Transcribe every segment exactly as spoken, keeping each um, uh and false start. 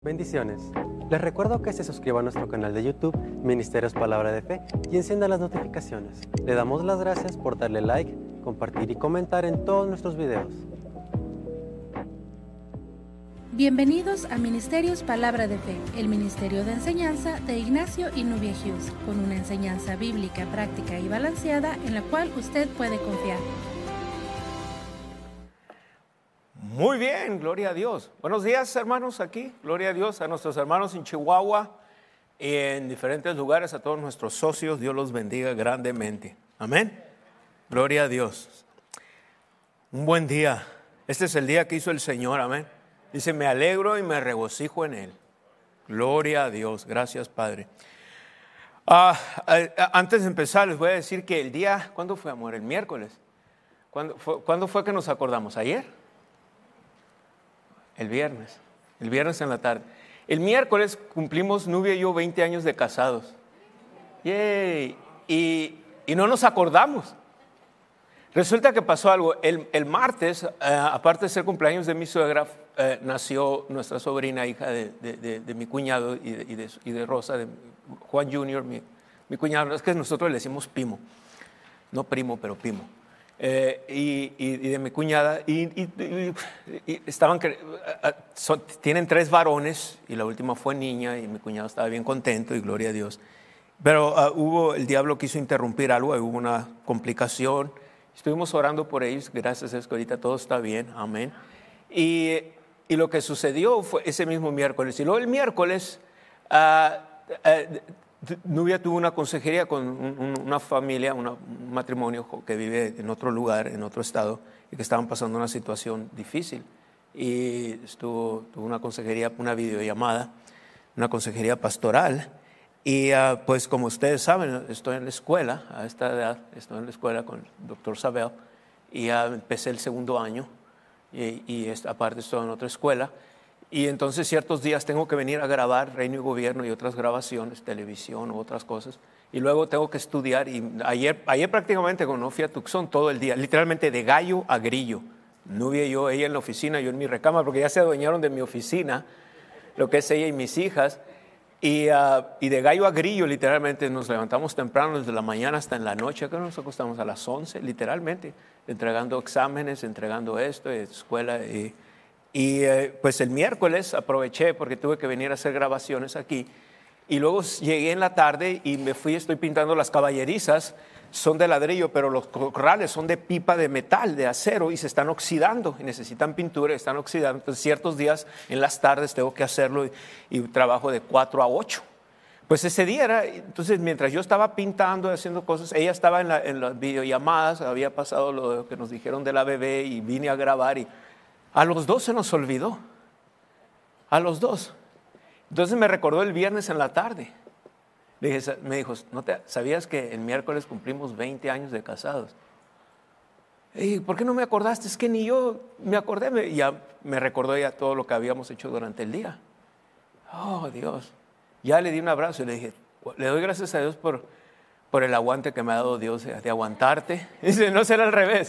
Bendiciones. Les recuerdo que se suscriban a nuestro canal de YouTube, Ministerios Palabra de Fe, y enciendan las notificaciones. Le damos las gracias por darle like, compartir y comentar en todos nuestros videos. Bienvenidos a Ministerios Palabra de Fe, el ministerio de enseñanza de Ignacio y Nubia Hughes, con una enseñanza bíblica, práctica y balanceada en la cual usted puede confiar. Muy bien, gloria a Dios. Buenos días, hermanos, aquí. Gloria a Dios, a nuestros hermanos en Chihuahua y en diferentes lugares, a todos nuestros socios. Dios los bendiga grandemente. Amén. Gloria a Dios. Un buen día. Este es el día que hizo el Señor. Amén. Dice, me alegro y me regocijo en Él. Gloria a Dios. Gracias, Padre. Ah, antes de empezar, les voy a decir que el día, ¿cuándo fue, amor? El miércoles. ¿Cuándo fue, ¿cuándo fue que nos acordamos? ¿Ayer? El viernes, el viernes en la tarde. El miércoles cumplimos Nubia y yo veinte años de casados. ¡Yay! Y, y no nos acordamos. Resulta que pasó algo. El, el martes, eh, aparte de ser cumpleaños de mi suegra, eh, nació nuestra sobrina, hija de, de, de, de mi cuñado y de, y, de, y de Rosa, de Juan junior, mi, mi cuñado. Es que nosotros le decimos Pimo. No primo, pero Pimo. Eh, y, y, y de mi cuñada y, y, y, y estaban son, tienen tres varones y la última fue niña y mi cuñado estaba bien contento y gloria a Dios, pero uh, hubo el diablo quiso interrumpir algo, hubo una complicación, estuvimos orando por ellos, gracias a Dios que ahorita todo está bien, amén. Y, y lo que sucedió fue ese mismo miércoles y luego el miércoles uh, uh, Nubia tuvo una consejería con un, una familia, una, un matrimonio que vive en otro lugar, en otro estado, y que estaban pasando una situación difícil. Y estuvo, tuvo una consejería, una videollamada, una consejería pastoral. Y uh, pues como ustedes saben, estoy en la escuela, a esta edad, estoy en la escuela con el doctor Sabel, y uh, empecé el segundo año, y, y esta, aparte estoy en otra escuela. Y entonces ciertos días tengo que venir a grabar Reino y Gobierno y otras grabaciones, televisión u otras cosas. Y luego tengo que estudiar. Y ayer, ayer prácticamente cuando fui a Tucson todo el día, literalmente de gallo a grillo. Nubia y yo, ella en la oficina, yo en mi recámara, porque ya se adueñaron de mi oficina, lo que es ella y mis hijas. Y, uh, y de gallo a grillo, literalmente, nos levantamos temprano desde la mañana hasta en la noche. Acá nos acostamos a las once, literalmente, entregando exámenes, entregando esto, y escuela y... Y eh, pues el miércoles aproveché porque tuve que venir a hacer grabaciones aquí. Y luego llegué en la tarde y me fui, estoy pintando las caballerizas. Son de ladrillo, pero los corrales son de pipa de metal, de acero, y se están oxidando. Y necesitan pintura, y están oxidando. Entonces ciertos días en las tardes tengo que hacerlo y, y trabajo de cuatro a ocho. Pues ese día era, entonces mientras yo estaba pintando y haciendo cosas, ella estaba en, la, en las videollamadas, había pasado lo que nos dijeron de la bebé y vine a grabar y... A los dos se nos olvidó, a los dos. Entonces me recordó el viernes en la tarde. Le dije, me dijo, ¿no te, ¿sabías que el miércoles cumplimos veinte años de casados? Y ¿por qué no me acordaste? Es que ni yo me acordé. Me, ya me recordó ya todo lo que habíamos hecho durante el día. Oh, Dios. Ya le di un abrazo y le dije, le doy gracias a Dios por, por el aguante que me ha dado Dios de aguantarte. Y dice, no será al revés.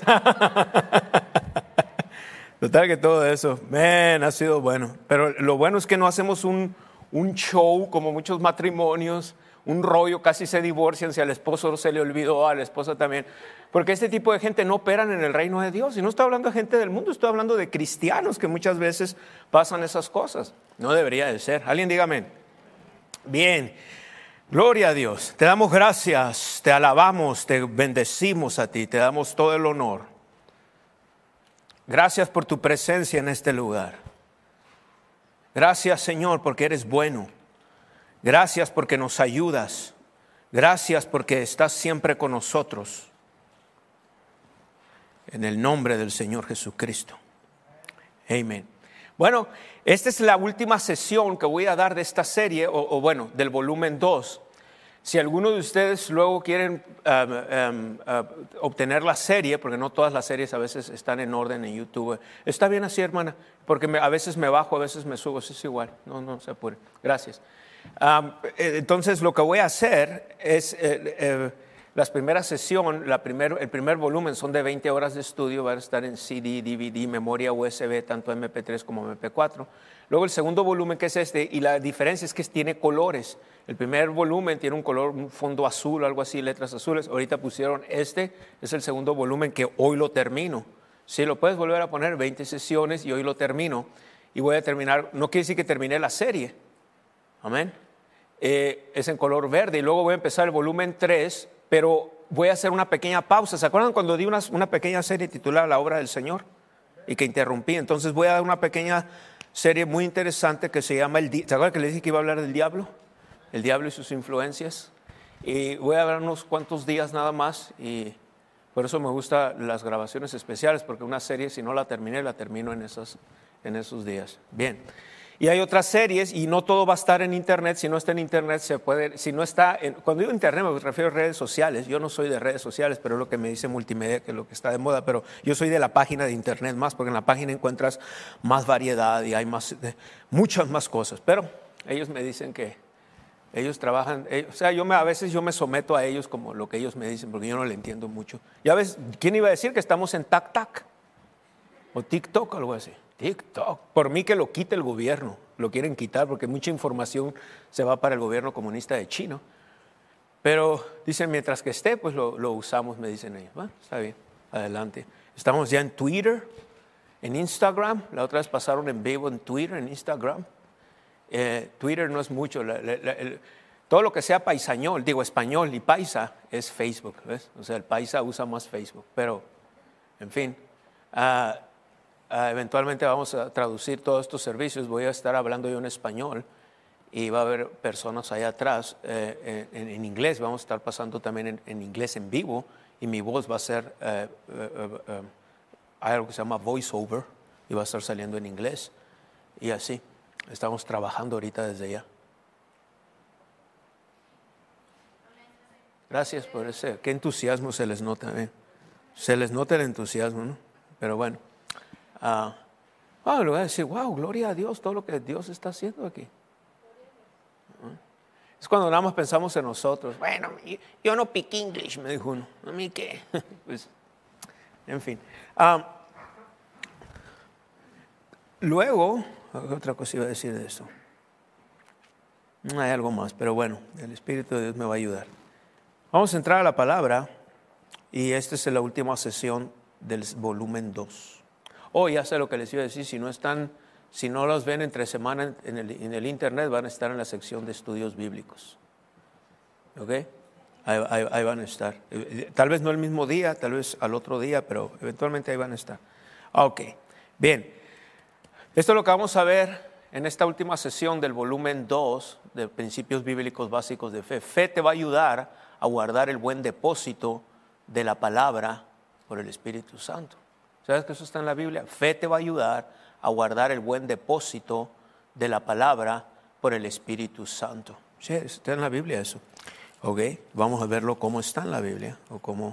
Total que todo eso, man, ha sido bueno. Pero lo bueno es que no hacemos un, un show como muchos matrimonios, un rollo, casi se divorcian, si al esposo se le olvidó, a la esposa también. Porque este tipo de gente no operan en el reino de Dios. Y no estoy hablando de gente del mundo, estoy hablando de cristianos que muchas veces pasan esas cosas. No debería de ser. Alguien dígame. Bien, gloria a Dios. Te damos gracias, te alabamos, te bendecimos a ti, te damos todo el honor. Gracias por tu presencia en este lugar. Gracias, Señor, porque eres bueno. Gracias porque nos ayudas. Gracias porque estás siempre con nosotros. En el nombre del Señor Jesucristo. Amén. Bueno, esta es la última sesión que voy a dar de esta serie, o, o bueno, del volumen dos. Si alguno de ustedes luego quieren um, um, uh, obtener la serie, porque no todas las series a veces están en orden en YouTube. Está bien así, hermana, porque me, a veces me bajo, a veces me subo, es igual. No, no se apure. Gracias. Um, entonces lo que voy a hacer es, eh, eh, las primeras sesiones, la primer, el primer volumen son de veinte horas de estudio, van a estar en C D, D V D, memoria U S B, tanto M P tres como M P cuatro. Luego el segundo volumen, que es este, y la diferencia es que tiene colores. El primer volumen tiene un color, un fondo azul, algo así, letras azules. Ahorita pusieron este, es el segundo volumen que hoy lo termino. Sí, lo puedes volver a poner, veinte sesiones y hoy lo termino. Y voy a terminar, no quiere decir que terminé la serie. Amén. Eh, es en color verde y luego voy a empezar el volumen tres, pero voy a hacer una pequeña pausa. ¿Se acuerdan cuando di una, una pequeña serie titulada La Obra del Señor? Y que interrumpí. Entonces voy a dar una pequeña serie muy interesante que se llama el, ¿se acuerdan que les dije que iba a hablar del diablo? El diablo y sus influencias. Y voy a hablar unos cuantos días nada más, y por eso me gustan las grabaciones especiales, porque una serie, si no la terminé, la termino en esos, en esos días. Bien. Y hay otras series, y no todo va a estar en internet. Si no está en internet, se puede, si no está en, cuando digo internet me refiero a redes sociales. Yo no soy de redes sociales, pero es lo que me dice multimedia, que es lo que está de moda, pero yo soy de la página de internet más, porque en la página encuentras más variedad y hay más, muchas más cosas. Pero ellos me dicen que ellos trabajan, ellos, o sea, yo me, a veces yo me someto a ellos como lo que ellos me dicen, porque yo no le entiendo mucho. Y a veces, ¿quién iba a decir que estamos en Tac Tac? O TikTok, algo así. TikTok. Por mí que lo quite el gobierno, lo quieren quitar porque mucha información se va para el gobierno comunista de China. Pero dicen, mientras que esté, pues lo, lo usamos, me dicen ellos. Bueno, está bien, adelante. Estamos ya en Twitter, en Instagram. La otra vez pasaron en vivo en Twitter, en Instagram. Eh, Twitter no es mucho. La, la, la, el, todo lo que sea paisañol, digo español y paisa, es Facebook, ¿ves? O sea, el paisa usa más Facebook. Pero, en fin. Uh, Uh, eventualmente vamos a traducir todos estos servicios. Voy a estar hablando yo en español y va a haber personas allá atrás eh, en, en inglés. Vamos a estar pasando también en, en inglés en vivo, y mi voz va a ser, uh, uh, uh, uh, hay algo que se llama voiceover, y va a estar saliendo en inglés. Y así, estamos trabajando ahorita desde allá. Gracias por ese, qué entusiasmo se les nota. ¿eh? Se les nota el entusiasmo, ¿no? Pero bueno. Uh, wow, le voy a decir, wow, gloria a Dios, todo lo que Dios está haciendo aquí. Uh, es cuando nada más pensamos en nosotros. Bueno, yo, yo no speak English, me dijo uno. ¿A mí qué? Pues, en fin. Uh, luego, otra cosa iba a decir de eso. No hay algo más, pero bueno, el Espíritu de Dios me va a ayudar. Vamos a entrar a la palabra, y esta es la última sesión del volumen dos. Oh, ya sé lo que les iba a decir, si no están, si no los ven entre semana en el, en el internet, van a estar en la sección de estudios bíblicos. ¿Ok? Ahí, ahí, ahí van a estar. Tal vez no el mismo día, tal vez al otro día, pero eventualmente ahí van a estar. Ok, bien. Esto es lo que vamos a ver en esta última sesión del volumen dos de Principios Bíblicos Básicos de Fe. Fe te va a ayudar a guardar el buen depósito de la palabra por el Espíritu Santo. ¿Sabes que eso está en la Biblia? Fe te va a ayudar a guardar el buen depósito de la palabra por el Espíritu Santo. Sí, está en la Biblia eso. Ok, vamos a verlo cómo está en la Biblia, o cómo,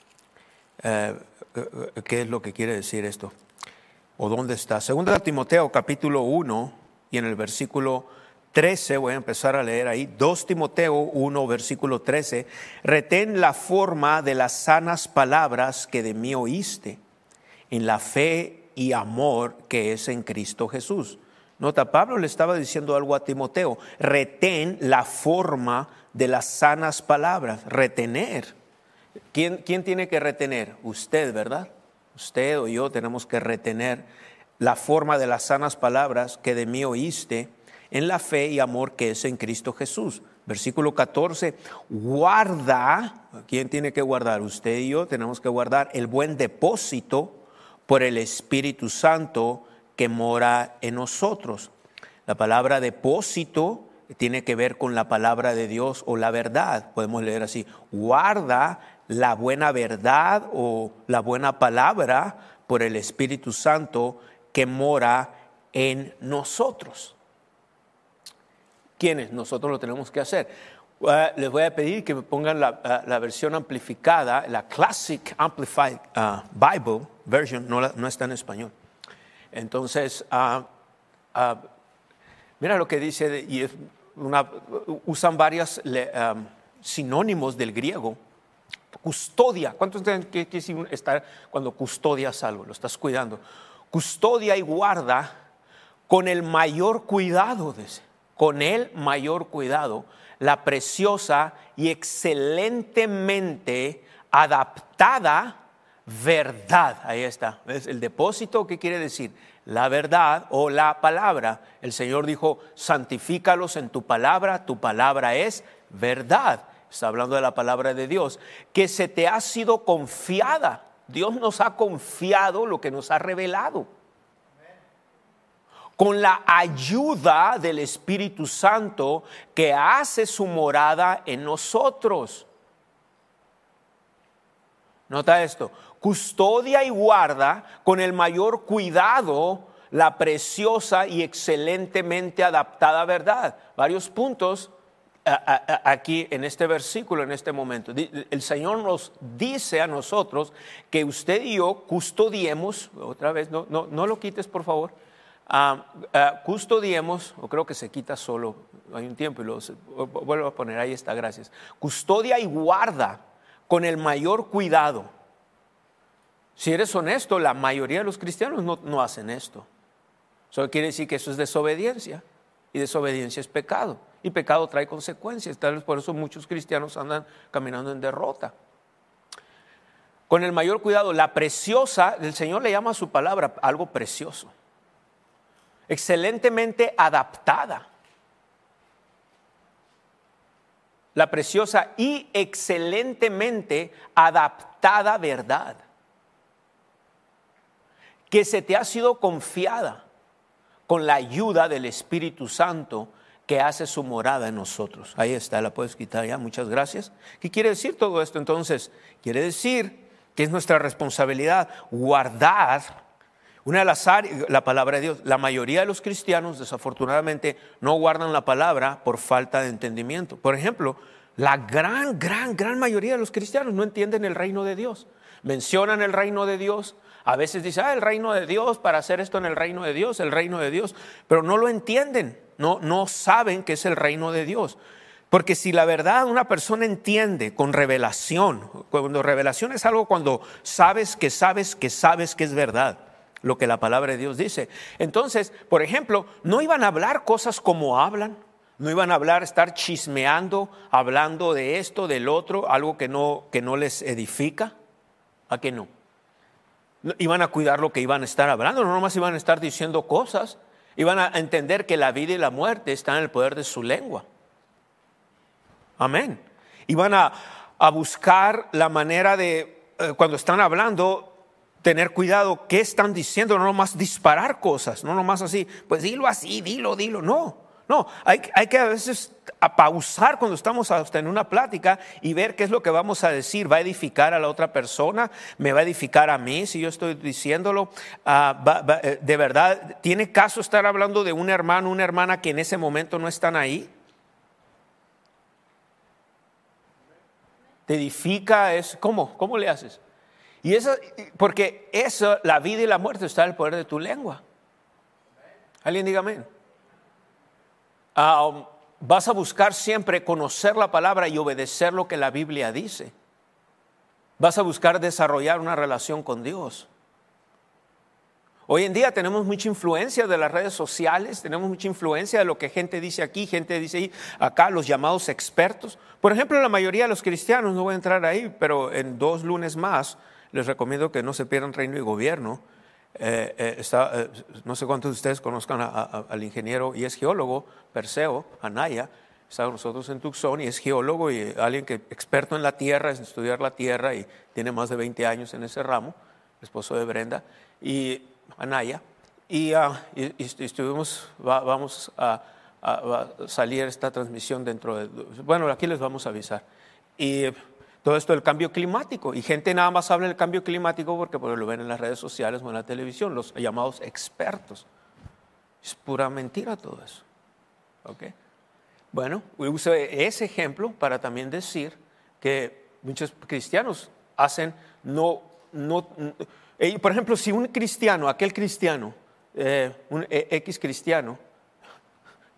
eh, qué es lo que quiere decir esto, o dónde está. Segunda de Timoteo, capítulo uno, y en el versículo trece, voy a empezar a leer ahí. dos Timoteo uno, versículo trece. Retén la forma de las sanas palabras que de mí oíste, en la fe y amor que es en Cristo Jesús. Nota, Pablo le estaba diciendo algo a Timoteo. Retén la forma de las sanas palabras. Retener. ¿Quién, quién tiene que retener? Usted, ¿verdad? Usted o yo tenemos que retener la forma de las sanas palabras que de mí oíste, en la fe y amor que es en Cristo Jesús. Versículo catorce, guarda. ¿Quién tiene que guardar? Usted y yo tenemos que guardar el buen depósito por el Espíritu Santo que mora en nosotros. La palabra depósito tiene que ver con la palabra de Dios o la verdad. Podemos leer así: guarda la buena verdad o la buena palabra por el Espíritu Santo que mora en nosotros. ¿Quiénes? Nosotros lo tenemos que hacer. Uh, les voy a pedir que me pongan la, uh, la versión amplificada, la Classic Amplified uh, Bible version, no, la, no está en español. Entonces, uh, uh, mira lo que dice, y es una, usan varios um, sinónimos del griego Custodia. ¿Cuántos entienden qué quiere decir estar cuando custodias algo? Lo estás cuidando. Custodia y guarda con el mayor cuidado, dice, con el mayor cuidado, la preciosa y excelentemente adaptada verdad. Ahí está. ¿Ves? El depósito, ¿qué quiere decir? La verdad o la palabra. El Señor dijo, santifícalos en tu palabra, tu palabra es verdad. Está hablando de la palabra de Dios, que se te ha sido confiada. Dios nos ha confiado lo que nos ha revelado. Con la ayuda del Espíritu Santo que hace su morada en nosotros. Nota esto, custodia y guarda con el mayor cuidado la preciosa y excelentemente adaptada verdad. Varios puntos a, a, a, aquí en este versículo, en este momento. El Señor nos dice a nosotros que usted y yo custodiemos, otra vez, no, no, no lo quites por favor. Uh, uh, custodiemos, o creo que se quita solo, hay un tiempo y lo vuelvo a poner, ahí está, gracias. Custodia y guarda con el mayor cuidado. Si eres honesto, la mayoría de los cristianos no, no hacen esto. Eso quiere decir que eso es desobediencia, y desobediencia es pecado, y pecado trae consecuencias. Tal vez por eso muchos cristianos andan caminando en derrota. Con el mayor cuidado, la preciosa, el Señor le llama a su palabra algo precioso. Excelentemente adaptada. La preciosa y excelentemente adaptada verdad que se te ha sido confiada con la ayuda del Espíritu Santo que hace su morada en nosotros. Ahí está, la puedes quitar ya, muchas gracias. ¿Qué quiere decir todo esto entonces? Quiere decir que es nuestra responsabilidad guardar una de las áreas, la palabra de Dios. La mayoría de los cristianos desafortunadamente no guardan la palabra por falta de entendimiento. Por ejemplo, la gran, gran, gran mayoría de los cristianos no entienden el reino de Dios. Mencionan el reino de Dios. A veces dicen, ah, el reino de Dios, para hacer esto en el reino de Dios, el reino de Dios. Pero no lo entienden, no, no saben qué es el reino de Dios. Porque si la verdad una persona entiende con revelación, cuando revelación es algo cuando sabes que sabes que sabes que es verdad, lo que la palabra de Dios dice. Entonces, por ejemplo, no iban a hablar cosas como hablan, no iban a hablar, estar chismeando, hablando de esto, del otro, algo que no, que no les edifica. ¿A qué no? Iban a cuidar lo que iban a estar hablando, no nomás iban a estar diciendo cosas, iban a entender que la vida y la muerte están en el poder de su lengua. Amén. Iban a, a buscar la manera de, eh, cuando están hablando, tener cuidado qué están diciendo, no nomás disparar cosas, no nomás así, pues dilo así, dilo, dilo, no, no, hay, hay que a veces a pausar cuando estamos en una plática y ver qué es lo que vamos a decir. ¿Va a edificar a la otra persona? ¿Me va a edificar a mí si yo estoy diciéndolo? Uh, va, va, ¿De verdad tiene caso estar hablando de un hermano, una hermana que en ese momento no están ahí? ¿Te edifica? Es, ¿cómo? ¿Cómo le haces? Y eso, porque eso, la vida y la muerte está en el poder de tu lengua. Alguien diga amén. Um, vas a buscar siempre conocer la palabra y obedecer lo que la Biblia dice. Vas a buscar desarrollar una relación con Dios. Hoy en día tenemos mucha influencia de las redes sociales, tenemos mucha influencia de lo que gente dice aquí, gente dice ahí, acá, los llamados expertos. Por ejemplo, la mayoría de los cristianos, no voy a entrar ahí, pero en dos lunes más, les recomiendo que no se pierdan Reino y Gobierno. Eh, eh, está, eh, no sé cuántos de ustedes conozcan a, a, al ingeniero y es geólogo, Perseo Anaya, está con nosotros en Tucson y es geólogo y alguien que experto en la tierra, en estudiar la tierra y tiene más de veinte años en ese ramo, esposo de Brenda y Anaya. Y, uh, y, y estuvimos, va, vamos a, a, a salir esta transmisión dentro de, bueno, aquí les vamos a avisar. Y todo esto del cambio climático, y gente nada más habla del cambio climático porque, porque lo ven en las redes sociales o en la televisión, los llamados expertos. Es pura mentira todo eso. ¿Okay? Bueno, uso ese ejemplo para también decir que muchos cristianos hacen, no, no, eh, por ejemplo, si un cristiano, aquel cristiano, eh, un X cristiano,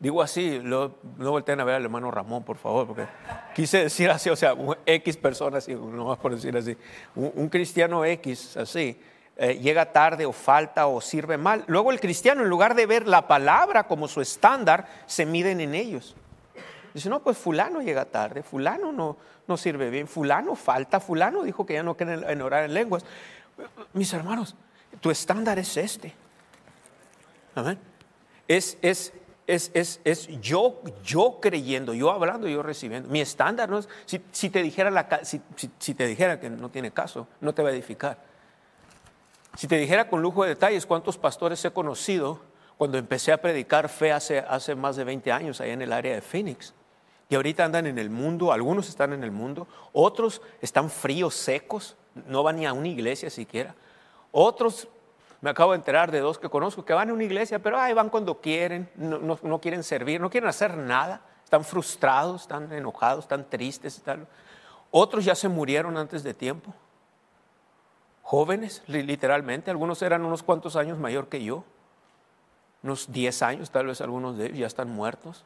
Digo así, lo, no volteen a ver al hermano Ramón, por favor, porque quise decir así, o sea, X personas, no más por decir así, un, un cristiano X, así, eh, llega tarde o falta o sirve mal. Luego el cristiano, en lugar de ver la palabra como su estándar, se miden en ellos. Dice, no, pues fulano llega tarde, fulano no, no sirve bien, fulano falta, fulano dijo que ya no quiere en orar en lenguas. Mis hermanos, tu estándar es este. Amén. Es, es, es, es, es yo, yo creyendo, yo hablando, yo recibiendo. Mi estándar no es, si, si, te dijera la, si, si, si te dijera que no tiene caso, no te va a edificar. Si te dijera con lujo de detalles cuántos pastores he conocido cuando empecé a predicar fe hace, hace más de veinte años allá en el área de Phoenix. Y ahorita andan en el mundo, algunos están en el mundo, otros están fríos, secos, no van ni a una iglesia siquiera. Otros, me acabo de enterar de dos que conozco, que van a una iglesia, pero ay, van cuando quieren, no, no, no quieren servir, no quieren hacer nada, están frustrados, están enojados, están tristes. Tal. Otros ya se murieron antes de tiempo, jóvenes, literalmente, algunos eran unos cuantos años mayor que yo, unos diez años, tal vez algunos de ellos ya están muertos.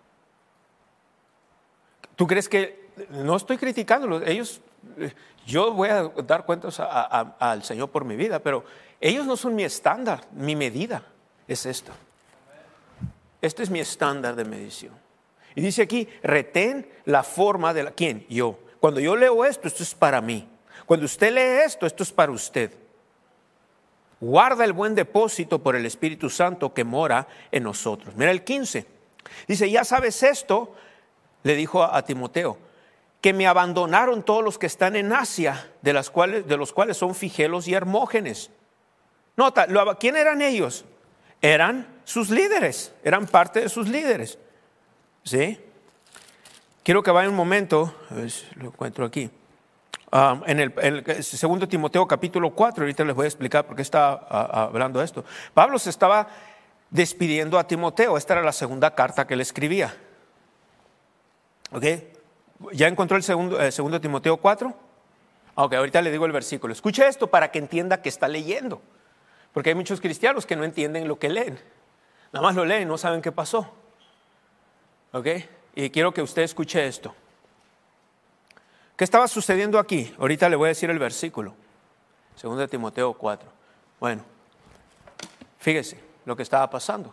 ¿Tú crees que, no estoy criticándolos, ellos, yo voy a dar cuentas a, a, a, al Señor por mi vida, pero ellos no son mi estándar, mi medida es esto. Este es mi estándar de medición. Y dice aquí, retén la forma de la, ¿quién? Yo. Cuando yo leo esto, esto es para mí. Cuando usted lee esto, esto es para usted. Guarda el buen depósito por el Espíritu Santo que mora en nosotros. Mira el quince. Dice, ya sabes esto, le dijo a, a Timoteo, que me abandonaron todos los que están en Asia, de, las cuales, de los cuales son Figelos y Hermógenes. Nota, ¿quién eran ellos? Eran sus líderes, eran parte de sus líderes. ¿Sí? Quiero que vaya un momento, a ver si lo encuentro aquí. Um, en el, en el segundo Timoteo capítulo cuatro, ahorita les voy a explicar por qué está uh, hablando de esto. Pablo se estaba despidiendo a Timoteo, esta era la segunda carta que le escribía. ¿Ok? ¿Ya encontró el segundo, eh, segundo Timoteo cuatro? Ok, ahorita le digo el versículo. Escuche esto para que entienda que está leyendo. Porque hay muchos cristianos que no entienden lo que leen. Nada más lo leen y no saben qué pasó. ¿Ok? Y quiero que usted escuche esto. ¿Qué estaba sucediendo aquí? Ahorita le voy a decir el versículo. segundo Timoteo cuatro. Bueno, fíjese lo que estaba pasando.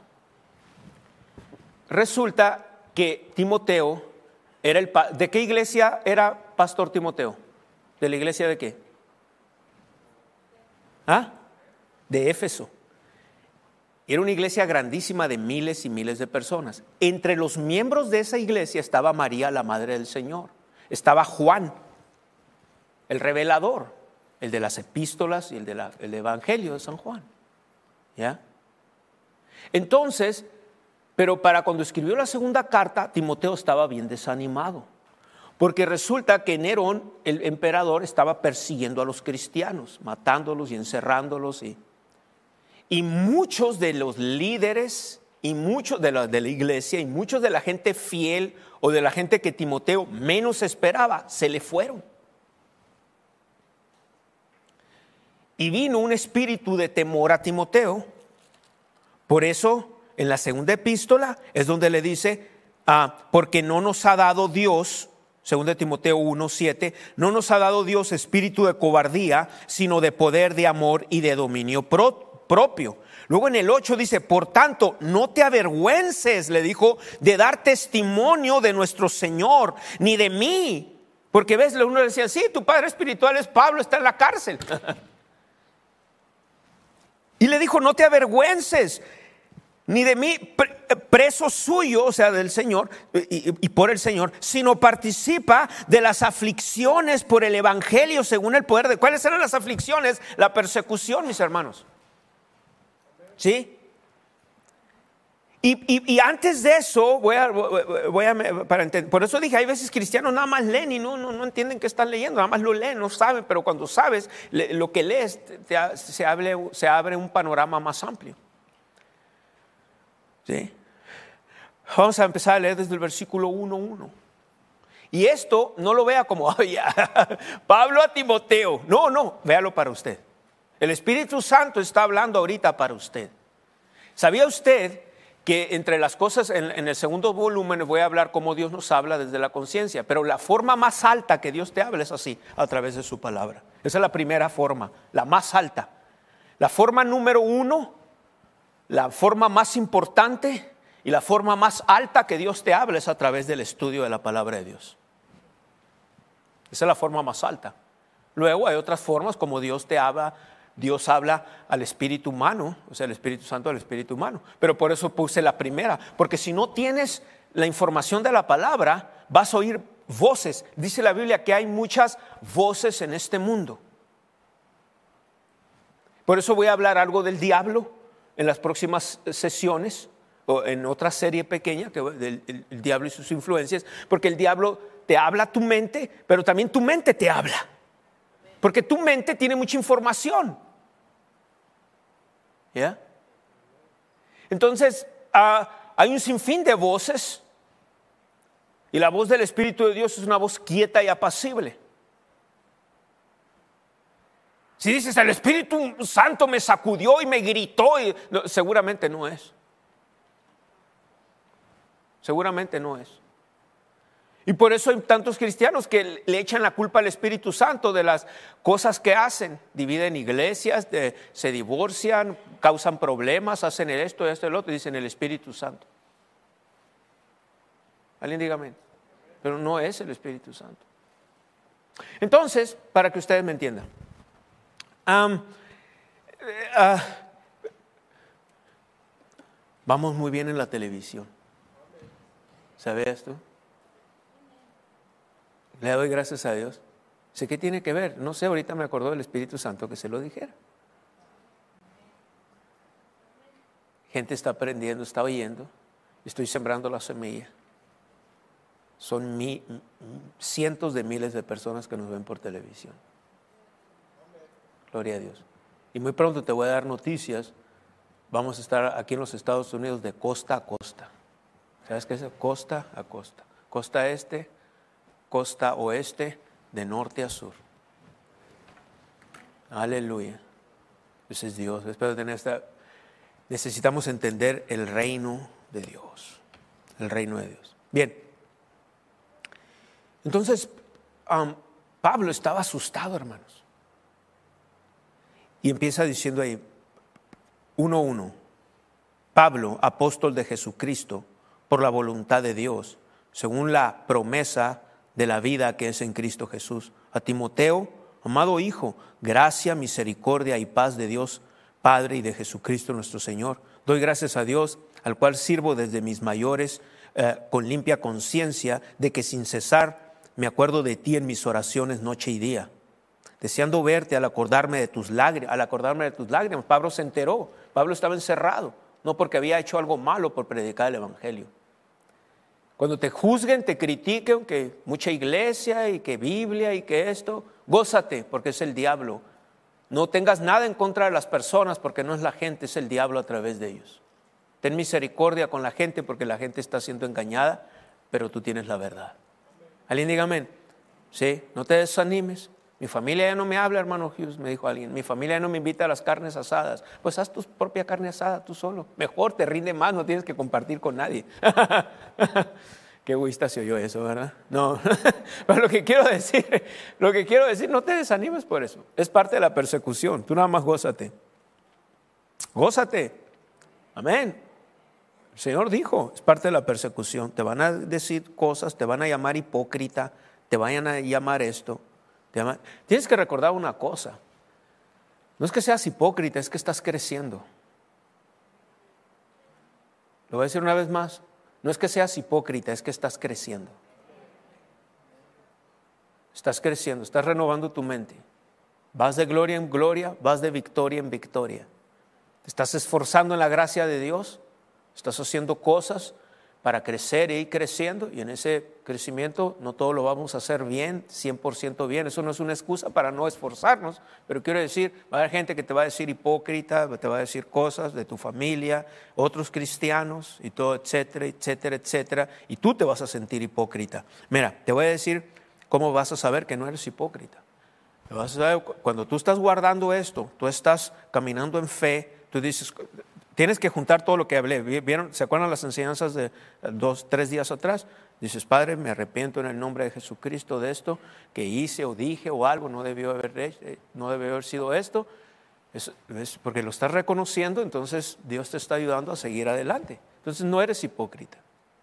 Resulta que Timoteo era el... ¿De qué iglesia era pastor Timoteo? ¿De la iglesia de qué? ¿Ah? De Éfeso. Era una iglesia grandísima de miles y miles de personas. Entre los miembros de esa iglesia estaba María, la madre del Señor. Estaba Juan, el revelador, el de las epístolas y el del de Evangelio de San Juan. ¿Ya? Entonces, pero para cuando escribió la segunda carta, Timoteo estaba bien desanimado. Porque resulta que Nerón, el emperador, estaba persiguiendo a los cristianos, matándolos y encerrándolos. Y, y muchos de los líderes y muchos de la, de la iglesia y muchos de la gente fiel o de la gente que Timoteo menos esperaba, se le fueron. Y vino un espíritu de temor a Timoteo. Por eso, en la segunda epístola es donde le dice, ah, porque no nos ha dado Dios, segunda Timoteo uno, siete, no nos ha dado Dios espíritu de cobardía, sino de poder, de amor y de dominio pro, propio. Luego en el ocho dice, por tanto, no te avergüences, le dijo, de dar testimonio de nuestro Señor, ni de mí. Porque ves, uno le decía, sí, tu padre espiritual es Pablo, está en la cárcel. Y le dijo, no te avergüences, ni de mí, preso suyo, o sea, del Señor, y, y por el Señor, sino participa de las aflicciones por el Evangelio según el poder de... ¿Cuáles eran las aflicciones? La persecución, mis hermanos. ¿Sí? Y, y, y antes de eso, voy a, voy a para entender, por eso dije, hay veces cristianos nada más leen y no, no, no entienden qué están leyendo, nada más lo leen, no saben, pero cuando sabes, lo que lees, te, te, se, abre, se abre un panorama más amplio. ¿Sí? Vamos a empezar a leer desde el versículo uno uno. Y esto no lo vea como, oye, Pablo a Timoteo. No, no, véalo para usted. El Espíritu Santo está hablando ahorita para usted. ¿Sabía usted que entre las cosas, en, en el segundo volumen voy a hablar cómo Dios nos habla desde la conciencia, pero la forma más alta que Dios te habla es así, a través de su palabra. Esa es la primera forma, la más alta. La forma número uno, la forma más importante y la forma más alta que Dios te habla es a través del estudio de la palabra de Dios. Esa es la forma más alta. Luego hay otras formas como Dios te habla. Dios habla al espíritu humano, o sea, el Espíritu Santo al espíritu humano. Pero por eso puse la primera, porque si no tienes la información de la palabra, vas a oír voces. Dice la Biblia que hay muchas voces en este mundo. Por eso voy a hablar algo del diablo en las próximas sesiones, o en otra serie pequeña, que del el, el diablo y sus influencias, porque el diablo te habla a tu mente, pero también tu mente te habla. Porque tu mente tiene mucha información. ¿Ya? Entonces, uh, hay un sinfín de voces. Y la voz del Espíritu de Dios es una voz quieta y apacible. Si dices, el Espíritu Santo me sacudió y me gritó, y, no, seguramente no es. Seguramente no es. Y por eso hay tantos cristianos que le echan la culpa al Espíritu Santo de las cosas que hacen. Dividen iglesias, de, se divorcian, causan problemas, hacen esto, esto, el otro, y dicen el Espíritu Santo. Alguien diga amén. Pero no es el Espíritu Santo. Entonces, para que ustedes me entiendan, um, uh, vamos muy bien en la televisión. ¿Sabe esto? Le doy gracias a Dios. Sé qué tiene que ver. No sé, ahorita me acordó del Espíritu Santo que se lo dijera. Gente está aprendiendo, está oyendo. Estoy sembrando la semilla. Son mi, cientos de miles de personas que nos ven por televisión. Gloria a Dios. Y muy pronto te voy a dar noticias. Vamos a estar aquí en los Estados Unidos de costa a costa. ¿Sabes qué es? Costa a costa. Costa este, costa oeste, de norte a sur. Aleluya. Ese es Dios. Espero tener esta. Necesitamos entender el reino de Dios. El reino de Dios. Bien. Entonces, um, Pablo estaba asustado, hermanos. Y empieza diciendo ahí, uno a uno. Pablo, apóstol de Jesucristo, por la voluntad de Dios, según la promesa de la vida que es en Cristo Jesús. A Timoteo, amado hijo, gracia, misericordia y paz de Dios Padre y de Jesucristo nuestro Señor. Doy gracias a Dios, al cual sirvo desde mis mayores eh, con limpia conciencia, de que sin cesar me acuerdo de ti en mis oraciones noche y día, deseando verte al acordarme de tus lágrimas. Al acordarme de tus lágrimas, Pablo se enteró. Pablo estaba encerrado, no porque había hecho algo malo por predicar el evangelio. Cuando te juzguen, te critiquen, que mucha iglesia y que Biblia y que esto, gózate, porque es el diablo. No tengas nada en contra de las personas, porque no es la gente, es el diablo a través de ellos. Ten misericordia con la gente, porque la gente está siendo engañada, pero tú tienes la verdad. ¿Alguien diga amén? Sí, no te desanimes. Mi familia ya no me habla, hermano Hughes, me dijo alguien. Mi familia ya no me invita a las carnes asadas. Pues haz tu propia carne asada tú solo. Mejor, te rinde más, no tienes que compartir con nadie. Qué egoísta se oyó eso, ¿verdad? No, pero lo que quiero decir, lo que quiero decir, no te desanimes por eso. Es parte de la persecución. Tú nada más gózate. Gózate. Amén. El Señor dijo, es parte de la persecución. Te van a decir cosas, te van a llamar hipócrita, te vayan a llamar esto. Te llaman. Tienes que recordar una cosa. No es que seas hipócrita, es que estás creciendo. Lo voy a decir una vez más. No es que seas hipócrita, es que estás creciendo. Estás creciendo, estás renovando tu mente. Vas de gloria en gloria, vas de victoria en victoria. Te estás esforzando en la gracia de Dios. Estás haciendo cosas para crecer e ir creciendo, y en ese crecimiento no todo lo vamos a hacer bien, cien por ciento bien. Eso no es una excusa para no esforzarnos, pero quiero decir, va a haber gente que te va a decir hipócrita, te va a decir cosas de tu familia, otros cristianos y todo, etcétera, etcétera, etcétera, y tú te vas a sentir hipócrita. Mira, te voy a decir cómo vas a saber que no eres hipócrita. Te vas a saber, cuando tú estás guardando esto, tú estás caminando en fe, tú dices, tienes que juntar todo lo que hablé. ¿Vieron? ¿Se acuerdan las enseñanzas de dos, tres días atrás? Dices, Padre, me arrepiento en el nombre de Jesucristo de esto que hice o dije o algo, no debió haber, no debió haber sido esto. Es, es porque lo estás reconociendo, entonces Dios te está ayudando a seguir adelante. Entonces no eres hipócrita.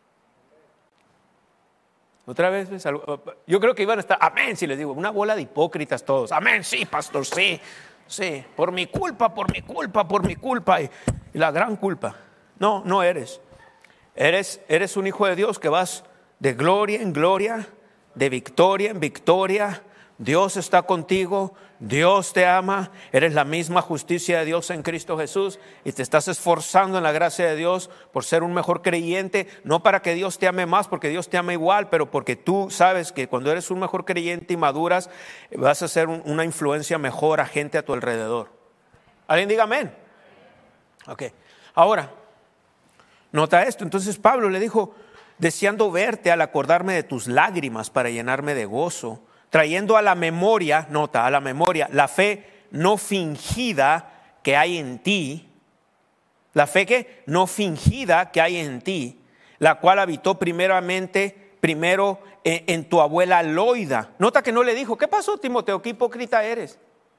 Otra vez, ¿ves? Yo creo que iban a estar, amén, si les digo, una bola de hipócritas todos. Amén, sí, pastor, sí, sí, por mi culpa, por mi culpa, por mi culpa y, y la gran culpa. No, no eres. Eres, eres un hijo de Dios que vas de gloria en gloria, de victoria en victoria. Dios está contigo, Dios te ama, eres la misma justicia de Dios en Cristo Jesús y te estás esforzando en la gracia de Dios por ser un mejor creyente, no para que Dios te ame más, porque Dios te ama igual, pero porque tú sabes que cuando eres un mejor creyente y maduras, vas a ser un, una influencia mejor a gente a tu alrededor. ¿Alguien diga amén? Ok, ahora, nota esto, entonces Pablo le dijo, deseando verte al acordarme de tus lágrimas para llenarme de gozo, trayendo a la memoria, nota, a la memoria, la fe no fingida que hay en ti, la fe que no fingida que hay en ti, la cual habitó primeramente, primero en, en tu abuela Loida. Nota que no le dijo, ¿qué pasó, Timoteo? ¿Qué hipócrita eres?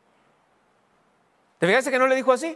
¿Te fijaste que no le dijo así?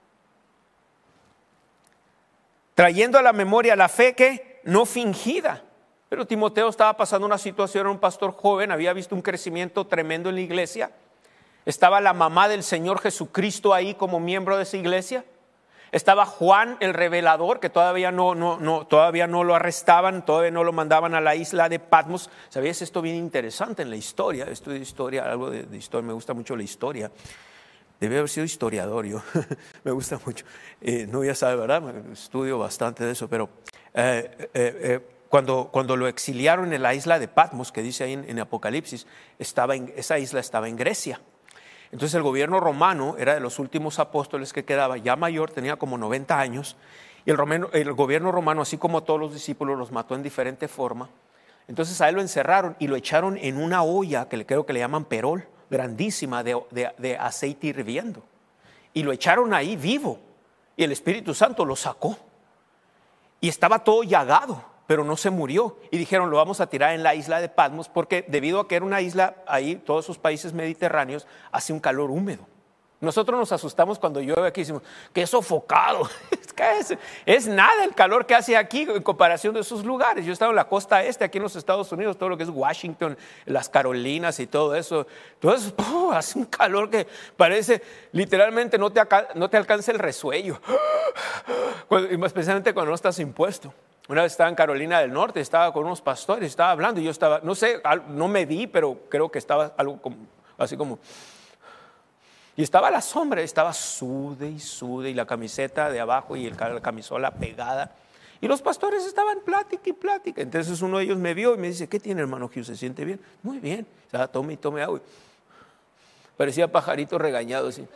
Trayendo a la memoria la fe que no fingida. Pero Timoteo estaba pasando una situación, era un pastor joven, había visto un crecimiento tremendo en la iglesia. Estaba la mamá del Señor Jesucristo ahí como miembro de esa iglesia. Estaba Juan el revelador, que todavía no, no, no, todavía no lo arrestaban, todavía no lo mandaban a la isla de Patmos. ¿Sabías esto bien interesante en la historia? Estudio historia, algo de, de historia, me gusta mucho la historia. Debe haber sido historiador yo, me gusta mucho. Eh, no, ya sabe, ¿verdad? Estudio bastante de eso, pero... Eh, eh, eh, Cuando, cuando lo exiliaron en la isla de Patmos, que dice ahí en, en Apocalipsis, estaba en, esa isla estaba en Grecia. Entonces el gobierno romano era de los últimos apóstoles que quedaba, ya mayor, tenía como noventa años, y el, romano, el gobierno romano, así como todos los discípulos, los mató en diferente forma. Entonces a él lo encerraron y lo echaron en una olla, que creo que le llaman perol, grandísima, de, de, de aceite hirviendo. Y lo echaron ahí vivo, y el Espíritu Santo lo sacó. Y estaba todo llagado, pero no se murió. Y dijeron, lo vamos a tirar en la isla de Patmos, porque debido a que era una isla, ahí todos esos países mediterráneos, hace un calor húmedo. Nosotros nos asustamos cuando llueve aquí y decimos, qué sofocado. ¿Qué es? Es nada el calor que hace aquí en comparación de esos lugares. Yo he estado en la costa este, aquí en los Estados Unidos, todo lo que es Washington, las Carolinas y todo eso. Todo eso oh, hace un calor que parece, literalmente no te, no te alcanza el resuello. Cuando, especialmente cuando no estás impuesto. Una vez estaba en Carolina del Norte, estaba con unos pastores, estaba hablando y yo estaba, no sé, no me vi, pero creo que estaba algo como, así como, y estaba a la sombra, estaba sude y sude y la camiseta de abajo y el, la camisola pegada. Y los pastores estaban plática y plática. Entonces uno de ellos me vio y me dice, ¿qué tiene, hermano Hugh? ¿Se siente bien? Muy bien. O sea, tome y tome agua. Parecía pajarito regañado así.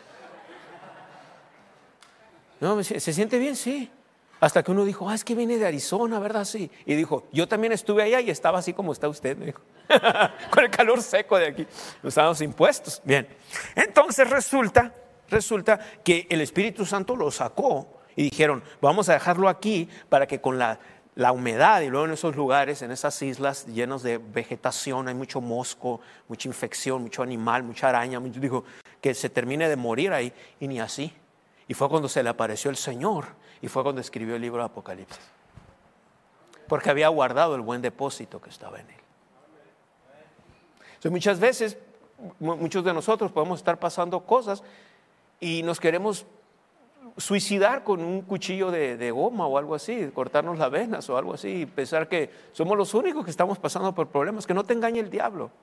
No, me dice, ¿se siente bien? Sí. Hasta que uno dijo, ah, es que viene de Arizona, ¿verdad? Sí. Y dijo, yo también estuve allá y estaba así como está usted, me dijo. Con el calor seco de aquí. Estábamos impuestos. Bien. Entonces resulta, resulta que el Espíritu Santo lo sacó y dijeron, vamos a dejarlo aquí para que con la, la humedad y luego en esos lugares, en esas islas llenos de vegetación, hay mucho mosco, mucha infección, mucho animal, mucha araña. Mucho, dijo, que se termine de morir ahí. Y ni así. Y fue cuando se le apareció el Señor. Y fue cuando escribió el libro de Apocalipsis. Porque había guardado el buen depósito que estaba en él. Entonces, muchas veces, muchos de nosotros podemos estar pasando cosas y nos queremos suicidar con un cuchillo de, de goma o algo así, cortarnos las venas o algo así, y pensar que somos los únicos que estamos pasando por problemas, que no te engañe el diablo.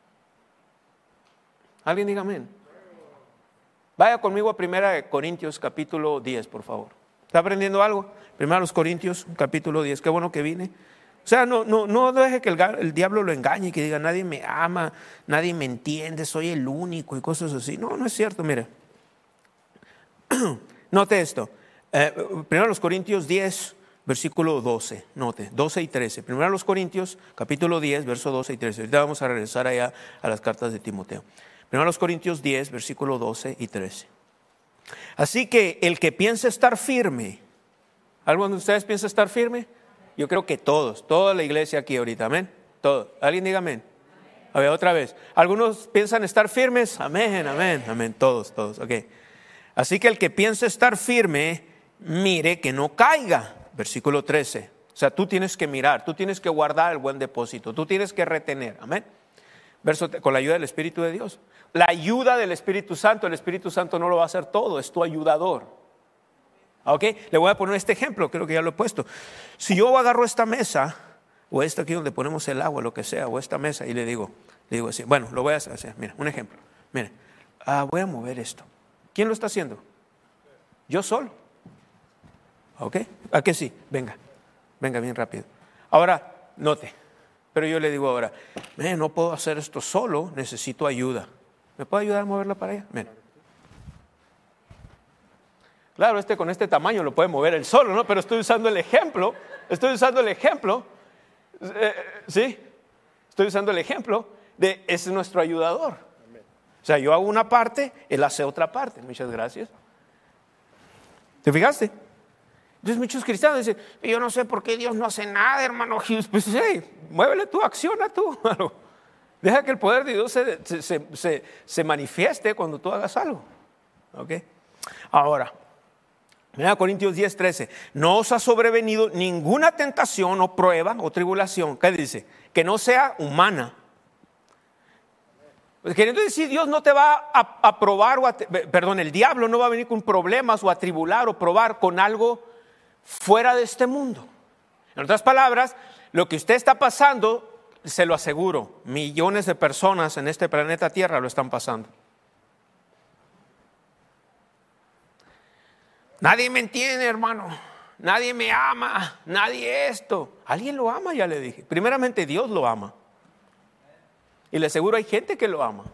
¿Alguien diga amén? Vaya conmigo a primera Corintios capítulo diez, por favor. ¿Está aprendiendo algo? Primero Corintios, capítulo diez. Qué bueno que vine. O sea, no, no, no deje que el, el diablo lo engañe y que diga, nadie me ama, nadie me entiende, soy el único y cosas así. No, no es cierto, mire. Note esto. Eh, primero Corintios diez, versículo doce. Note, doce y trece. Primero Corintios, capítulo diez, verso doce y trece. Ahorita vamos a regresar allá a las cartas de Timoteo. Primero Corintios diez, versículo doce y trece. Así que el que piensa estar firme, ¿alguno de ustedes piensa estar firme? Yo creo que todos, toda la iglesia aquí ahorita, amén. Todos. ¿Alguien diga amén? A ver, otra vez. ¿Algunos piensan estar firmes? Amén, amén, amén. Todos, todos. Ok. Así que el que piensa estar firme, mire que no caiga. Versículo trece. O sea, tú tienes que mirar, tú tienes que guardar el buen depósito, tú tienes que retener. Amén. Verso, con la ayuda del Espíritu de Dios. La ayuda del Espíritu Santo, el Espíritu Santo no lo va a hacer todo, es tu ayudador. Ok, le voy a poner este ejemplo, creo que ya lo he puesto. Si yo agarro esta mesa, o esta aquí donde ponemos el agua, lo que sea, o esta mesa, y le digo, le digo así, bueno, lo voy a hacer, mira, un ejemplo. Mira, ah, voy a mover esto. ¿Quién lo está haciendo? Yo solo. Ok, ¿a qué sí? Venga, venga bien rápido. Ahora, note, pero yo le digo ahora, no puedo hacer esto solo, necesito ayuda. ¿Me puede ayudar a moverla para allá? Mira. Claro, este con este tamaño lo puede mover él solo, ¿no? Pero estoy usando el ejemplo, estoy usando el ejemplo, eh, ¿sí? Estoy usando el ejemplo de ese es nuestro ayudador. O sea, yo hago una parte, él hace otra parte. Muchas gracias. ¿Te fijaste? Entonces muchos cristianos dicen, yo no sé por qué Dios no hace nada, hermano Hughes. Pues hey, muévele tú, acciona tú. Deja que el poder de Dios se, se, se, se, se manifieste cuando tú hagas algo. ¿Ok? Ahora, mira Corintios diez, trece. No os ha sobrevenido ninguna tentación o prueba o tribulación. ¿Qué dice? Que no sea humana. Pues queriendo decir, Dios no te va a, a probar, o a, perdón, el diablo no va a venir con problemas o a tribular o probar con algo fuera de este mundo. En otras palabras, lo que usted está pasando, se lo aseguro, millones de personas en este planeta Tierra lo están pasando. Nadie me entiende, hermano. Nadie me ama. Nadie esto. Alguien lo ama, ya le dije. Primeramente, Dios lo ama. Y le aseguro, hay gente que lo ama.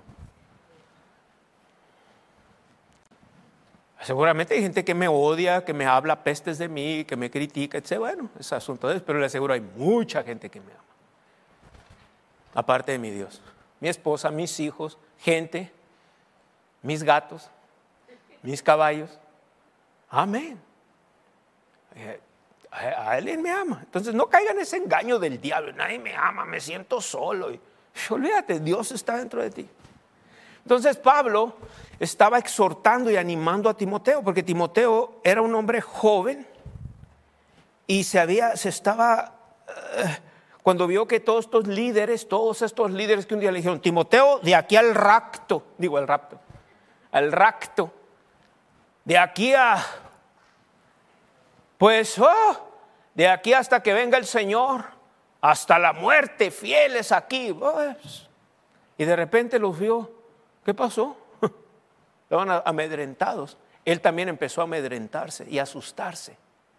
Seguramente hay gente que me odia, que me habla pestes de mí, que me critica, etcétera. Bueno, es asunto de eso, pero le aseguro, hay mucha gente que me ama. Aparte de mi Dios. Mi esposa, mis hijos, gente, mis gatos, mis caballos. Amén. A alguien me ama. Entonces no caigan en ese engaño del diablo. Nadie me ama, me siento solo. Y, olvídate, Dios está dentro de ti. Entonces Pablo estaba exhortando y animando a Timoteo, porque Timoteo era un hombre joven y se había, se estaba, uh, cuando vio que todos estos líderes, todos estos líderes que un día le dijeron, Timoteo, de aquí al rapto, digo al rapto, al rapto, de aquí a, pues, oh, de aquí hasta que venga el Señor, hasta la muerte, fieles aquí, pues. Y de repente los vio, ¿qué pasó? Estaban amedrentados. Él también empezó a amedrentarse y a asustarse.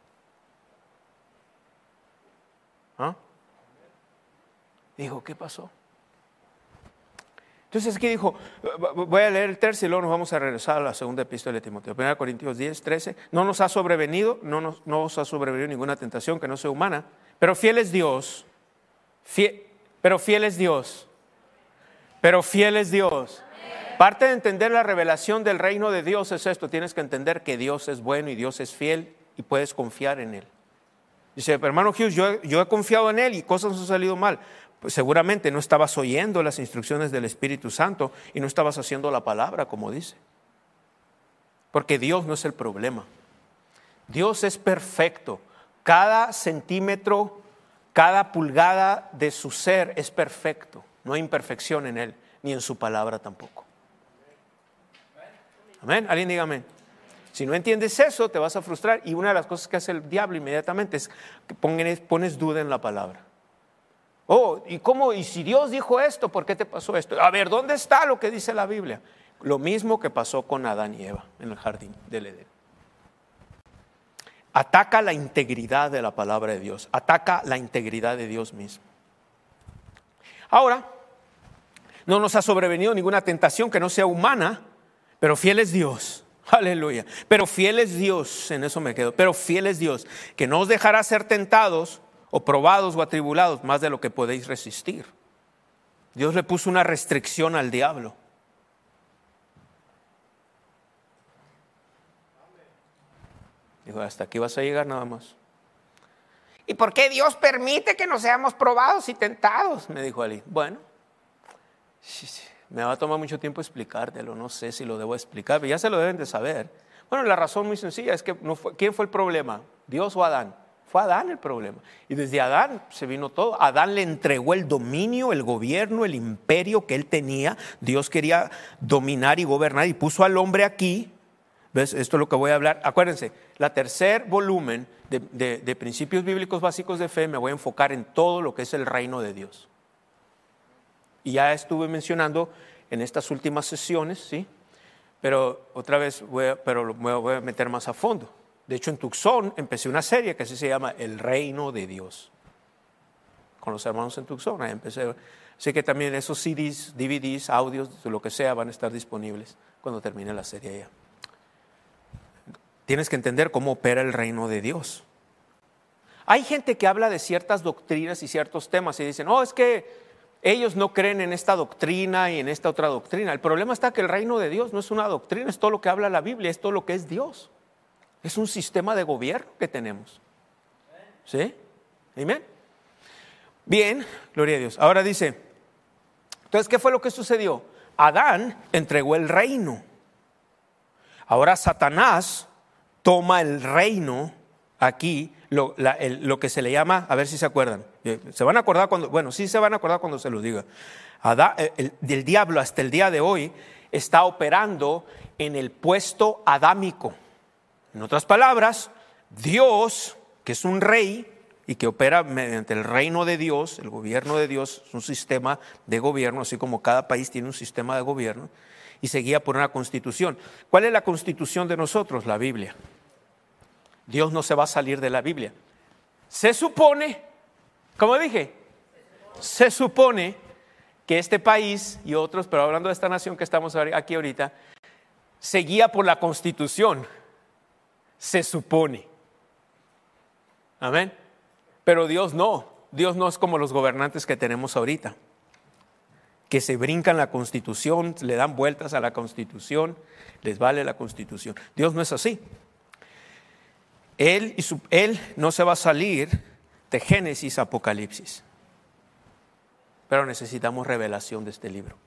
¿Ah? Dijo, ¿qué pasó? Entonces aquí dijo, voy a leer el tercio y luego nos vamos a regresar a la segunda epístola de Timoteo. primera Corintios diez, trece. No nos ha sobrevenido, no nos, no os ha sobrevenido ninguna tentación que no sea humana, pero fiel es Dios, fiel, pero fiel es Dios, pero fiel es Dios. Parte de entender la revelación del reino de Dios es esto, tienes que entender que Dios es bueno y Dios es fiel y puedes confiar en Él. Dice, hermano Hughes, yo, yo he confiado en Él y cosas han salido mal. Pues seguramente no estabas oyendo las instrucciones del Espíritu Santo y no estabas haciendo la palabra como dice. Porque Dios no es el problema. Dios es perfecto. Cada centímetro, cada pulgada de su ser es perfecto. No hay imperfección en Él, ni en su palabra tampoco. Amén. Alguien diga amén. Si no entiendes eso, te vas a frustrar. Y una de las cosas que hace el diablo inmediatamente es que pones, pones duda en la palabra. Oh, ¿y cómo? ¿Y si Dios dijo esto? ¿Por qué te pasó esto? A ver, ¿dónde está lo que dice la Biblia? Lo mismo que pasó con Adán y Eva en el jardín del Edén. Ataca la integridad de la palabra de Dios. Ataca la integridad de Dios mismo. Ahora, no nos ha sobrevenido ninguna tentación que no sea humana, pero fiel es Dios. Aleluya. Pero fiel es Dios, en eso me quedo. Pero fiel es Dios, que no os dejará ser tentados o probados o atribulados más de lo que podéis resistir. Dios le puso una restricción al diablo. Dijo, hasta aquí vas a llegar nada más. ¿Y por qué Dios permite que no seamos probados y tentados? Me dijo Ali. Bueno, me va a tomar mucho tiempo explicártelo, no sé si lo debo explicar, pero ya se lo deben de saber. Bueno, la razón muy sencilla es que no fue, ¿quién fue el problema? ¿Dios o Adán? Fue Adán el problema. Y desde Adán se vino todo. Adán le entregó el dominio, el gobierno, el imperio que él tenía. Dios quería dominar y gobernar y puso al hombre aquí. ¿Ves? Esto es lo que voy a hablar. Acuérdense, la tercer volumen de, de, de Principios Bíblicos Básicos de Fe me voy a enfocar en todo lo que es el reino de Dios. Y ya estuve mencionando en estas últimas sesiones, ¿sí? Pero otra vez voy a, pero lo voy a meter más a fondo. De hecho, en Tucson empecé una serie que así se llama El Reino de Dios. Con los hermanos en Tucson, ahí empecé. Así que también esos C Ds, D V Ds, audios, lo que sea, van a estar disponibles cuando termine la serie allá. Tienes que entender cómo opera el reino de Dios. Hay gente que habla de ciertas doctrinas y ciertos temas y dicen, oh, es que ellos no creen en esta doctrina y en esta otra doctrina. El problema está que el reino de Dios no es una doctrina, es todo lo que habla la Biblia, es todo lo que es Dios. Es un sistema de gobierno que tenemos. ¿Sí? ¿Amén? Bien, gloria a Dios. Ahora dice, entonces, ¿qué fue lo que sucedió? Adán entregó el reino. Ahora Satanás toma el reino aquí, lo, la, el, lo que se le llama, a ver si se acuerdan. Se van a acordar cuando, bueno, sí se van a acordar cuando se lo diga. Adán, el, el diablo hasta el día de hoy está operando en el puesto adámico. En otras palabras, Dios, que es un rey y que opera mediante el reino de Dios, el gobierno de Dios es un sistema de gobierno, así como cada país tiene un sistema de gobierno, y se guía por una constitución. ¿Cuál es la constitución de nosotros? La Biblia. Dios no se va a salir de la Biblia. Se supone, como dije, se supone que este país y otros, pero hablando de esta nación que estamos aquí ahorita, se guía por la constitución. Se supone. Amén. Pero Dios no. Dios no es como los gobernantes que tenemos ahorita, que se brincan la constitución, le dan vueltas a la constitución, les vale la constitución. Dios no es así. Él, y su, él no se va a salir de Génesis a Apocalipsis. Pero necesitamos revelación de este libro.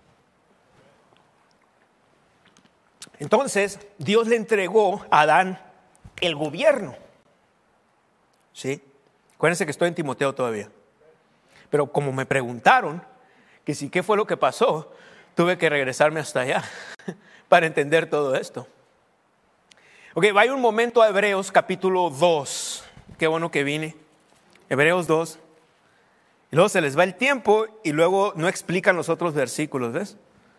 Entonces, Dios le entregó a Adán el gobierno. ¿Sí? Acuérdense que estoy en Timoteo todavía. Pero como me preguntaron que si qué fue lo que pasó, tuve que regresarme hasta allá para entender todo esto. Ok, vaya un momento a Hebreos capítulo dos. Qué bueno que vine. Hebreos dos. Y luego se les va el tiempo y luego no explican los otros versículos, ¿ves?